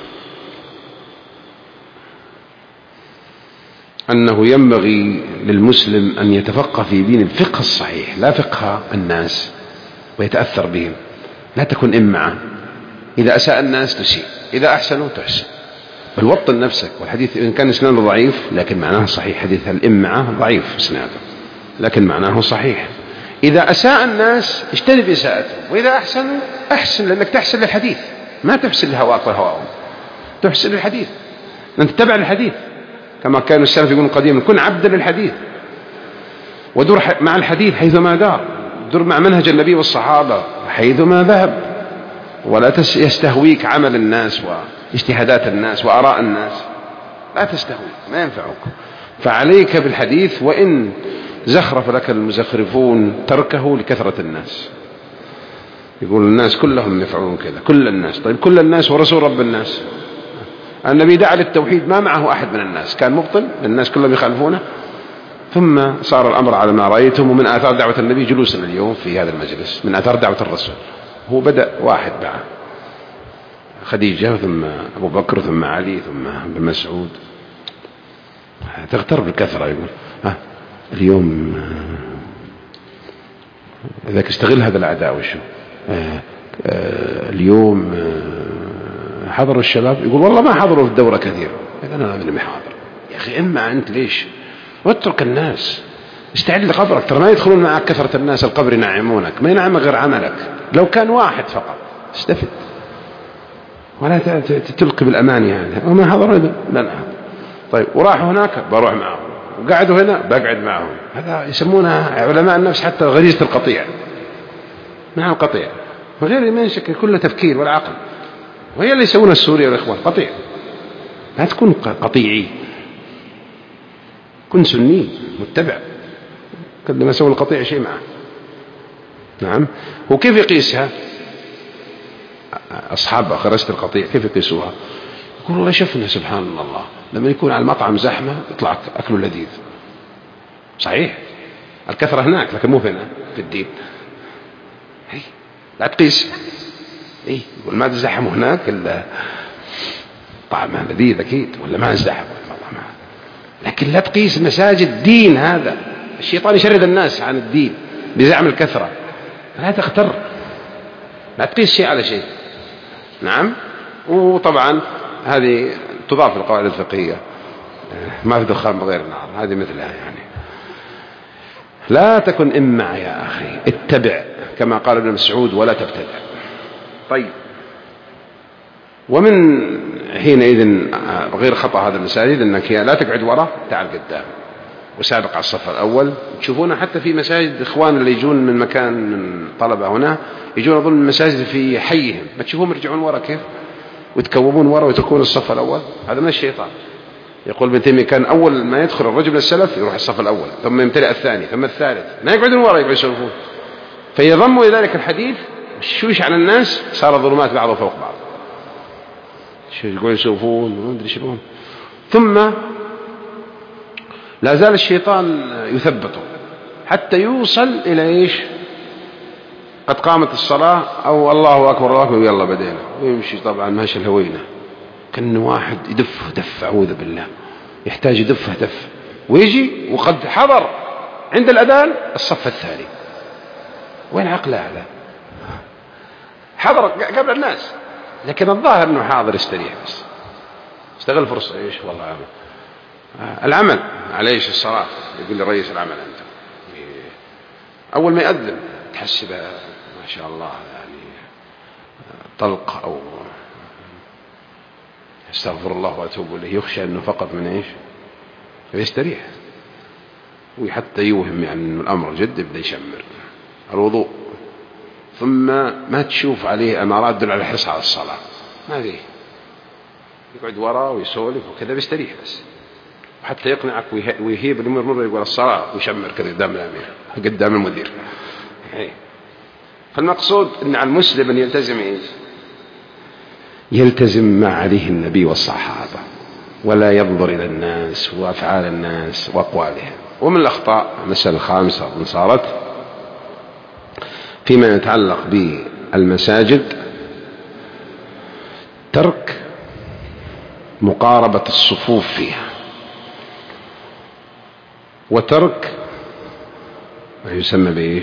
أنه ينبغي للمسلم أن يتفقه في دين الفقه الصحيح لا فقه الناس ويتأثر بهم. لا تكن إمعة، إذا أساء الناس تسيء، إذا أحسنوا تحسن، بل وطن نفسك. والحديث إن كان إسناده ضعيف لكن معناه صحيح، حديث الإمعة ضعيف إسناده لكن معناه صحيح. إذا أساء الناس اجتنب إساءتهم، وإذا أحسنوا أحسن، لأنك تحسن للحديث ما تحسن لهواك وهواهم، تحسن للحديث، أن تتبع الحديث كما كانوا السلف يقولون قديما كن عبدا للحديث، ودر مع الحديث حيثما دار، در مع منهج النبي والصحابة حيثما ذهب، ولا يستهويك عمل الناس واجتهادات الناس وآراء الناس، لا تستهويك ما ينفعك. فعليك بالحديث، وإن زخرف لك المزخرفون تركه لكثرة الناس. يقول الناس كلهم يفعلون كذا، كل الناس. طيب كل الناس ورسول رب الناس؟ النبي دعا للتوحيد ما معه أحد من الناس، كان مبطل الناس كلهم يخالفونه، ثم صار الأمر على ما رأيتم. ومن آثار دعوة النبي جلوسنا اليوم في هذا المجلس، من آثار دعوة الرسول. هو بدأ واحد معه خديجة ثم أبو بكر ثم علي ثم ابن مسعود، تغتر بالكثرة. يقول اليوم ذاك استغل هذا الأعداء وشو اليوم حضروا الشباب، يقول والله ما حضروا في الدورة كثير. أنا من حاضر يا أخي، إما أنت ليش واترك الناس، استعد لقبرك، ترى ما يدخلون معك كثرة الناس القبر ينعمونك، ما ينعم غير عملك. لو كان واحد فقط استفد، ولا تلقي بالأماني هذا وما حضروا لا. طيب وراحوا هناك بروح معهم، وقعدوا هنا بقعد معهم. هذا يسمونها علماء النفس حتى غريزة القطيع، مع القطيع من غير ما يشكل كله تفكير والعقل. وهي اللي يسوونها السورية والإخوان، قطيع. لا تكون قطيعي، كن سني متبع. كل ما يسوي القطيع شيء معه. نعم. وكيف يقيسها أصحاب غريزة القطيع؟ كيف يقيسوها؟ يقولوا والله شفنا سبحان الله لما يكون على المطعم زحمة يطلع أكله لذيذ. صحيح الكثرة هناك لكن مو هنا في الدين. لا تقيس. يقول ما تزحموا هناك إلا طعمها لذيذ أكيد، ولا ما ازدحم. لكن لا تقيس المساجد دين. هذا الشيطان يشرد الناس عن الدين بزعم الكثرة. لا تغتر، لا تقيس شيء على شيء. نعم. وطبعا هذه تضاف القواعد الفقهية، ما في دخان بغير نار، هذه مثلها يعني. لا تكن إمع يا أخي، اتبع كما قال ابن مسعود ولا تبتدع. طيب، ومن حينئذ غير خطأ هذا المساجد أنك لا تقعد وراء، تعال قدام وسابق على الصف الأول. تشوفونه حتى في مساجد إخوان اللي يجون من مكان من طلبة هنا، يجون أظن من مساجد في حيهم، ما تشوفهم يرجعون وراء كيف ويتكوبون وراء ويتركون الصف الأول. هذا من الشيطان. يقول ابن تيمية كان أول ما يدخل الرجل من السلف يروح الصف الأول، ثم يمتلئ الثاني، ثم الثالث، ما يقعدون وراء يقعدون يسولفون. فيضموا لذلك الحديث شويش على الناس، صار الظلمات بعضها فوق بعض، شو يقولون يسولفون وما أدري شلون. ثم لا زال الشيطان يثبته حتى يوصل إلى إيش؟ قد قامت الصلاة أو الله أكبر الله أكبر يلا بدينا، ويمشي طبعا ماشي الهوينة كأنه واحد يدفه دف، أعوذ بالله، يحتاج يدفه دف، ويجي وقد حضر عند الأذان الصف الثاني. وين عقله هذا؟ حضر قبل الناس، لكن الظاهر أنه حاضر يستريح بس، استغل فرصة. إيش والله عمل العمل عليش الصلاة. يقول لي رئيس العمل أنت أول ما يأذن تحسب ما شاء الله يعني طلق أو استغفر الله وأتوب إليه، يخشى أنه فقط من إيش فيستريح، وحتى يوهم يعني أنه الأمر جد يبدأ يشمر الوضوء. ثم ما تشوف عليه أمارات تدل على الحرص على الصلاة، ما فيه، يقعد وراء ويسولف وكذا بيستريح بس، وحتى يقنعك ويهيب الأمور مرة يقول الصلاة ويشمر كذا قدام الأمير قدام المدير. فالمقصود أن على المسلم أن يلتزم إيش؟ يلتزم ما عليه النبي والصحابة، ولا ينظر إلى الناس وأفعال الناس وأقوالهم. ومن الأخطاء المسألة الخامسة من صارت فيما يتعلق بالمساجد ترك مقاربة الصفوف فيها، وترك ما يسمى بإيش؟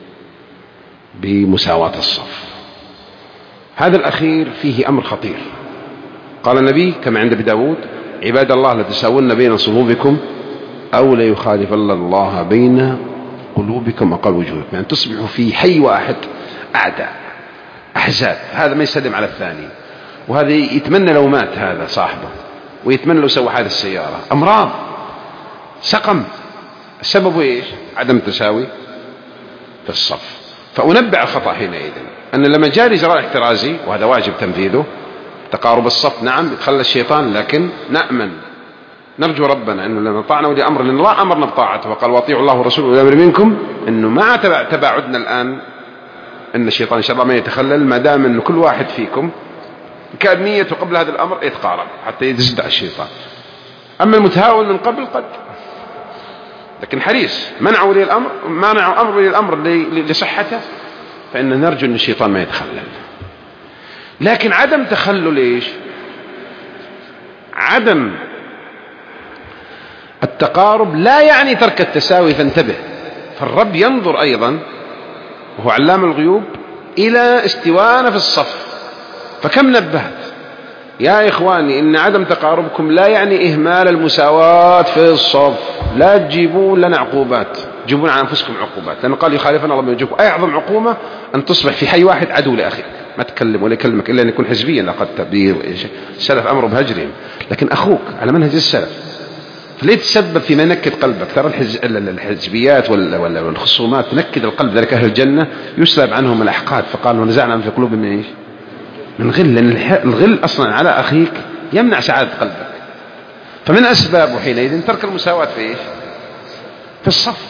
بمساواة الصف. هذا الأخير فيه أمر خطير. قال النبي كما عند أبي داود: عباد الله لتساوون بين صفوفكم أو ليخالفن الله بين قلوبكم وقال وجوهكم، يعني تصبحوا في حي واحد أعداء أحزاب، هذا ما يسلم على الثاني، وهذا يتمنى لو مات هذا صاحبه، ويتمنى لو سوى حادث السيارة، أمراض سقم. السبب إيش؟ عدم التساوي في الصف. فأنبع الخطأ حينئذ أن لما جاء الإجراء الاحترازي، وهذا واجب تنفيذه، تقارب الصف نعم يتخلى الشيطان، لكن نأمن نرجو ربنا أنه لما طعنا ولي أمر، لأن الله أمرنا بطاعته وقال واطيعوا الله ورسوله والأمر منكم، أنه مع تباعدنا الآن أن الشيطان إن شاء الله ما يتخلل، ما دام أن كل واحد فيكم كان نيته قبل هذا الأمر يتقارب حتى يتزدع الشيطان. أما المتهاون من قبل قد، لكن حريص منع ولي الأمر، مانع أمر ولي الأمر لصحته، فإن نرجو أن الشيطان ما يتخلل. لكن عدم تخلل إيش؟ عدم التقارب لا يعني ترك التساوي، فانتبه. فالرب ينظر أيضا وهو علام الغيوب إلى استواءنا في الصف. فكم نبهت يا إخواني إن عدم تقاربكم لا يعني إهمال المساواة في الصف. لا تجيبون لنا عقوبات، تجيبون على أنفسكم عقوبات، لأنه قال يخالفنا الله من يجيبكم. أعظم عقوبة أن تصبح في حي واحد عدو لأخيك، ما تكلم ولا يكلمك إلا أن يكون حزبيا، لقد تبدير السلف أمر بهجرهم، لكن أخوك على منهج السلف. فليه تسبب في منكد قلبك؟ ترى الحزبيات والخصومات تنكد القلب، ذلك أهل الجنة يسلب عنهم الأحقاد. فقال ونزعنا من في قلوبهم من إيش؟ من غل. لأن الغل أصلا على أخيك يمنع سعادة قلبك. فمن أسبابه حينئذ ترك المساواة في إيش؟ في الصف.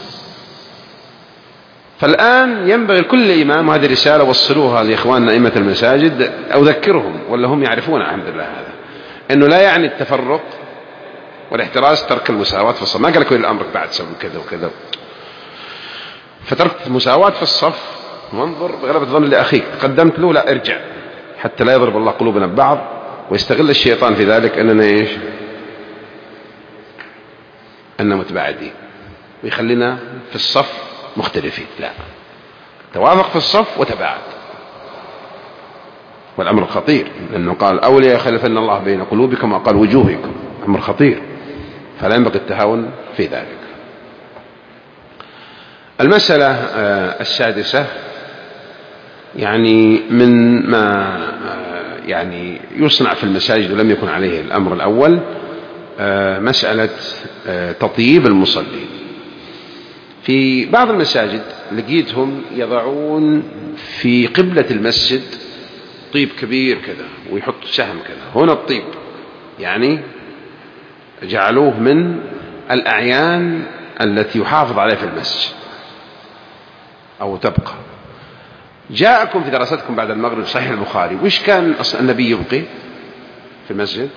فالآن ينبغي لكل إمام، وهذه رسالة وصلوها لإخواننا أئمة المساجد، أذكرهم ولا هم يعرفون الحمد لله هذا، أنه لا يعني التفرق والاحتراز ترك المساواة في الصف. ما قال لك ولي الأمر بعد سوي كذا وكذا. فترك المساواة في الصف وانظر بغلبة الظن لأخيك، قدمت له لا ارجع، حتى لا يضرب الله قلوبنا ببعض ويستغل الشيطان في ذلك أننا إيش؟ أننا متباعدين ويخلينا في الصف مختلفين. لا، توافق في الصف وتباعد. والأمر خطير، لأنه قال أولياء يخلفن الله بين قلوبكم وقال وجوهكم. أمر خطير، فلا ينبغي التهاون في ذلك. المسألة السادسة، يعني من ما يعني يصنع في المساجد ولم يكن عليه الأمر الأول، مسألة تطييب المصلين. في بعض المساجد لقيتهم يضعون في قبلة المسجد طيب كبير كذا ويحط سهم كذا. هنا الطيب يعني جعلوه من الأعيان التي يحافظ عليها في المسجد أو تبقى. جاءكم في دراستكم بعد المغرب صحيح البخاري، وش كان النبي يبقي في المسجد؟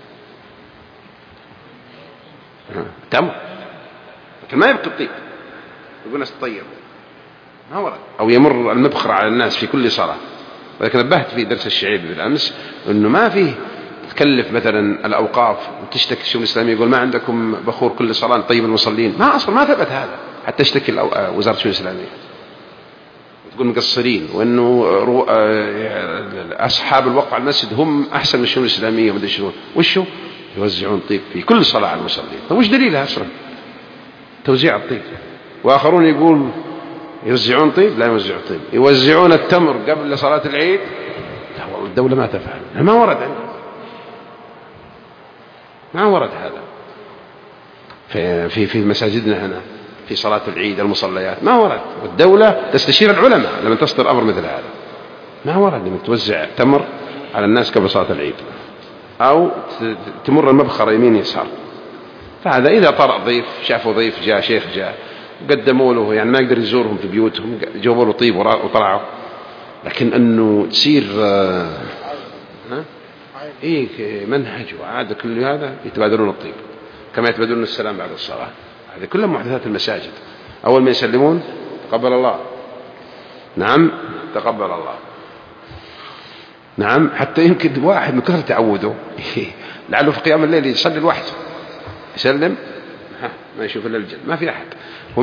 تمر، لكن ما يبقي الطيب. يقول الناس تطيب، ما ورد. أو يمر المبخر على الناس في كل صلاة. ولكن نبهت في درس الشعيبي بالأمس أنه ما فيه تكلف مثلا الأوقاف وتشتكي الشؤون الإسلامية يقول ما عندكم بخور كل صلاة طيب المصلين. ما أصلا ما ثبت هذا، حتى تشتكي وزارة الشؤون الإسلامية تقول مقصرين، وأنه أصحاب الوقع المسجد هم أحسن من الشؤون الإسلامية ومدري شنو. وشو يوزعون طيب في كل صلاة على المصلين؟ طيب وش دليلها أصلا توزيع الطيب؟ وآخرون يقول يوزعون طيب، لا يوزعون طيب، يوزعون التمر قبل صلاة العيد. لا والله الدولة ما تفعل، ما ورد عنه، ما ورد هذا في مساجدنا هنا في صلاة العيد المصليات، ما ورد. والدولة تستشير العلماء لما تصدر أمر مثل هذا. ما ورد لما توزع تمر على الناس قبل صلاة العيد أو تمر المبخرة يمين يسار. فهذا إذا طرأ ضيف، شافوا ضيف جاء، شيخ جاء، قدموا له، يعني ما يقدر يزورهم في بيوتهم، جابوا له طيب وطلعوا. لكن أنه تصير منهج وعادة كل هذا يتبادلون الطيب كما يتبادلون السلام بعد الصلاة. هذه كلها محدثات المساجد. أول ما يسلمون تقبل الله، نعم تقبل الله، نعم. حتى يمكن واحد من كثر تعوده لعله في قيام الليل يصلي لوحده يسلم ما يشوف إلا الجن، ما في أحد، هو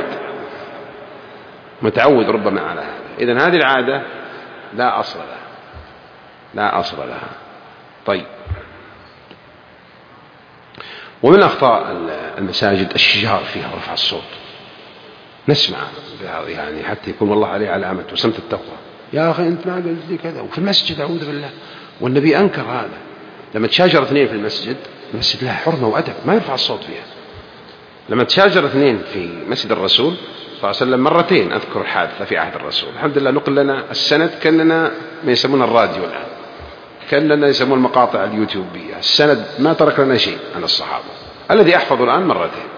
متعود ربما على هذا. إذن هذه العادة لا أصل لها، لا أصل لها. طيب، ومن أخطاء المساجد الشجار فيها ورفع الصوت. نسمع يعني حتى يكون والله عليه علامة وسمت التقوى. يا أخي أنت ما قلت لي كذا، وفي المسجد أعوذ بالله. والنبي أنكر هذا لما تشاجر اثنين في المسجد لها حرمة وأدب، ما يرفع الصوت فيها. لما تشاجر اثنين في مسجد الرسول صلى الله عليه وسلم مرتين، أذكر حادثة في عهد الرسول، الحمد لله نقل لنا السند كأننا ما يسمون الراديو الآن، كأننا يسمون المقاطع اليوتيوبية. السند ما ترك لنا شيء عن الصحابة. الذي أحفظه الآن مرتين.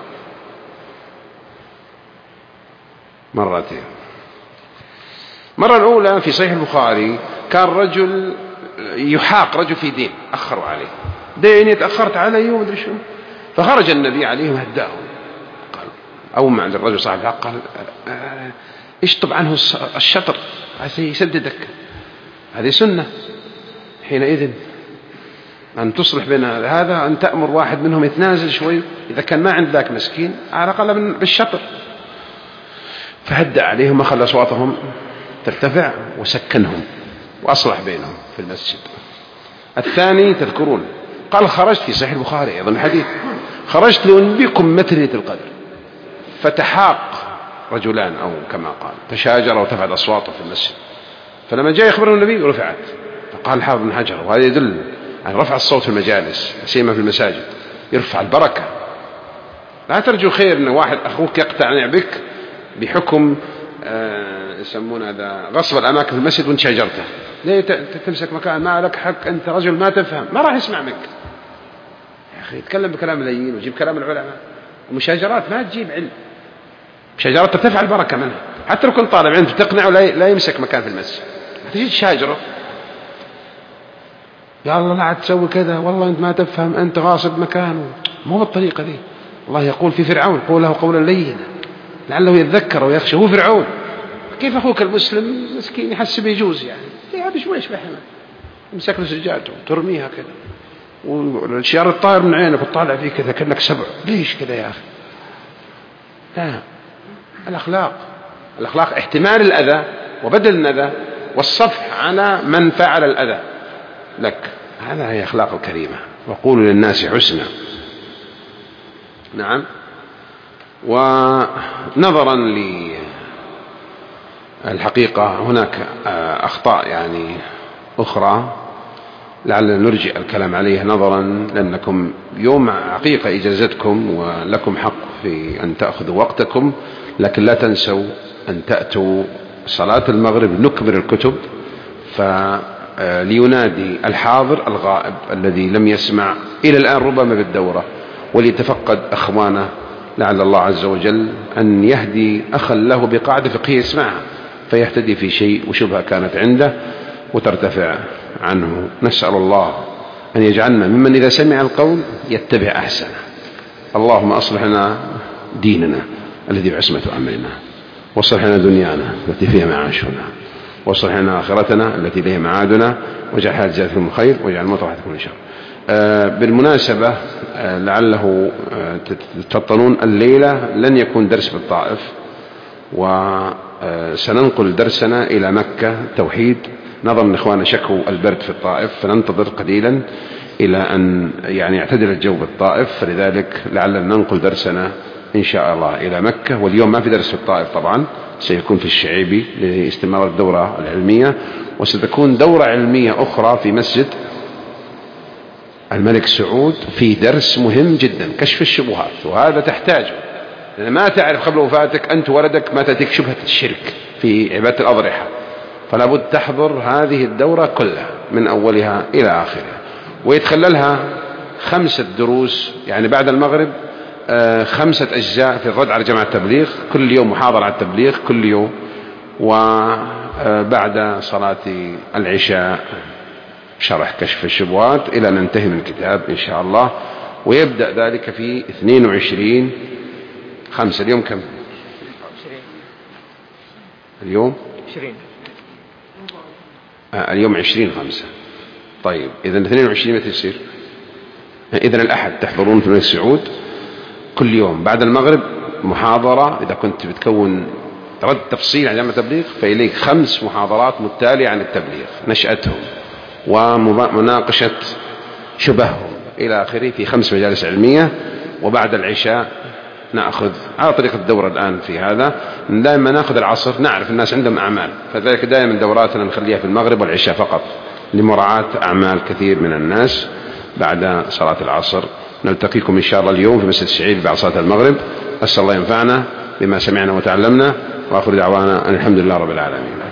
مرة الأولى في صحيح البخاري كان رجل يحاق رجل في دين أخروا عليه، ديني تأخرت عليه ومدري شو، فخرج النبي عليهم هداهم، قال أومع للرجل صاحب الحق، قال اشطب عنه الشطر عشان يسددك. هذه سنة. حينئذ أن تصلح بين هذا، أن تأمر واحد منهم يتنازل شوي إذا كان ما عند ذاك مسكين على الأقل بالشطر، فهدأ عليهم وخلى أصواتهم ترتفع وسكنهم وأصلح بينهم في المسجد. الثاني تذكرون قال خرجت في صحيح البخاري أيضا الحديث، خرجت لأنبيكم مثل ليلة القدر، فتحاق رجلان أو كما قال تشاجر وارتفعت أصواته في المسجد، فلما جاء يخبره النبي رفعت. فقال الحافظ بن حجر وهذا يدل على رفع الصوت في المجالس سيما في المساجد، يرفع البركة. لا ترجو خير أن واحد أخوك يقتنع بك بحكم يسمون هذا غصب الأماكن في المسجد وانت شاجرته، ليه تمسك مكان ما لك حق، أنت رجل ما تفهم ما راح يسمع منك يا أخي. يتكلم بكلام اللين ويجيب كلام العلماء، ومشاجرات ما تجيب علم، مشاجرات ترتفع البركة منها. حتى لو كنت طالب علم تقنعه لا يمسك مكان في المسجد، تجي تشاجره يا الله لا تسوي كذا، والله أنت ما تفهم، أنت غاصب مكانه، مو بالطريقة دي. الله يقول في فرعون قول له قولا لينا لعله يتذكر ويخشى. هو فرعون، كيف أخوك المسلم مسكين يحسب يجوز يعني هذا شويش بحنا يمسك له سجاده وترميها كذا والشيار الطائر من عينك وتطالع فيه كذا كأنك سبع، ليش كذا يا أخي؟ لا، الأخلاق احتمال الأذى وبدل الأذى والصفح على من فعل الأذى لك، هذا هي أخلاق الكريمة. وقولوا للناس حسنا. نعم. ونظرا للحقيقة هناك أخطاء يعني أخرى لعلنا نرجع الكلام عليها نظرا لأنكم يوم حقيقة إجازتكم ولكم حق في أن تأخذوا وقتكم، لكن لا تنسوا أن تأتوا صلاة المغرب نكمل الكتب، فلينادي الحاضر الغائب الذي لم يسمع إلى الآن ربما بالدورة، وليتفقد أخوانه لعل الله عز وجل أن يهدي أخا له بقاعدة فقهية يسمعها فيهتدي في شيء وشبهة كانت عنده وترتفع عنه. نسأل الله أن يجعلنا ممن إذا سمع القول يتبع أحسنه. اللهم أصلح لنا ديننا الذي بعصمة أمرنا، واصلح لنا دنيانا التي فيها معاشنا، واصلح لنا آخرتنا التي إليها معادنا، واجعل حياة زيادة من خير، واجعل الموت راحة كل شر. بالمناسبة لعله تتفطنون الليلة لن يكون درس بالطائف، وسننقل درسنا إلى مكة توحيد نظرا أن إخوانا شكوا البرد في الطائف، فننتظر قليلا إلى أن يعني يعتدل الجو بالطائف، فلذلك لعلنا ننقل درسنا إن شاء الله إلى مكة. واليوم ما في درس في الطائف طبعا، سيكون في الشعيبي لاستمرار الدورة العلمية، وستكون دورة علمية أخرى في مسجد الملك سعود في درس مهم جدا كشف الشبهات، وهذا تحتاجه لأن ما تعرف قبل وفاتك أنت ولدك ما تأتيك شبهة الشرك في عبادة الأضرحة، فلا بد تحضر هذه الدورة كلها من أولها إلى آخرها، ويتخللها 5 دروس يعني بعد المغرب 5 أجزاء في الرد على جماعة التبليغ، كل يوم محاضرة على التبليغ كل يوم، وبعد صلاة العشاء شرح كشف الشبهات إلى أن ننتهي من الكتاب إن شاء الله. ويبدأ ذلك في 22/5. اليوم كم؟ اليوم 20. اليوم 20/5. طيب إذن 22 متى يصير؟ إذن الأحد تحضرون في الملك سعود كل يوم بعد المغرب محاضرة. إذا كنت بتكون رد تفصيل عن جامعة التبليغ فإليك 5 محاضرات متالية عن التبليغ، نشأتهم ومناقشة شبههم إلى آخره في 5 مجالس علمية. وبعد العشاء نأخذ على طريقة الدورة الآن في هذا، دائما نأخذ العصر، نعرف الناس عندهم أعمال، فذلك دائما دوراتنا نخليها في المغرب والعشاء فقط لمراعاة أعمال كثير من الناس بعد صلاة العصر. نلتقيكم إن شاء الله اليوم في مسجد الشعيب بعد صلاة المغرب. أسأل الله ينفعنا بما سمعنا وتعلمنا، وآخر دعوانا أن الحمد لله رب العالمين.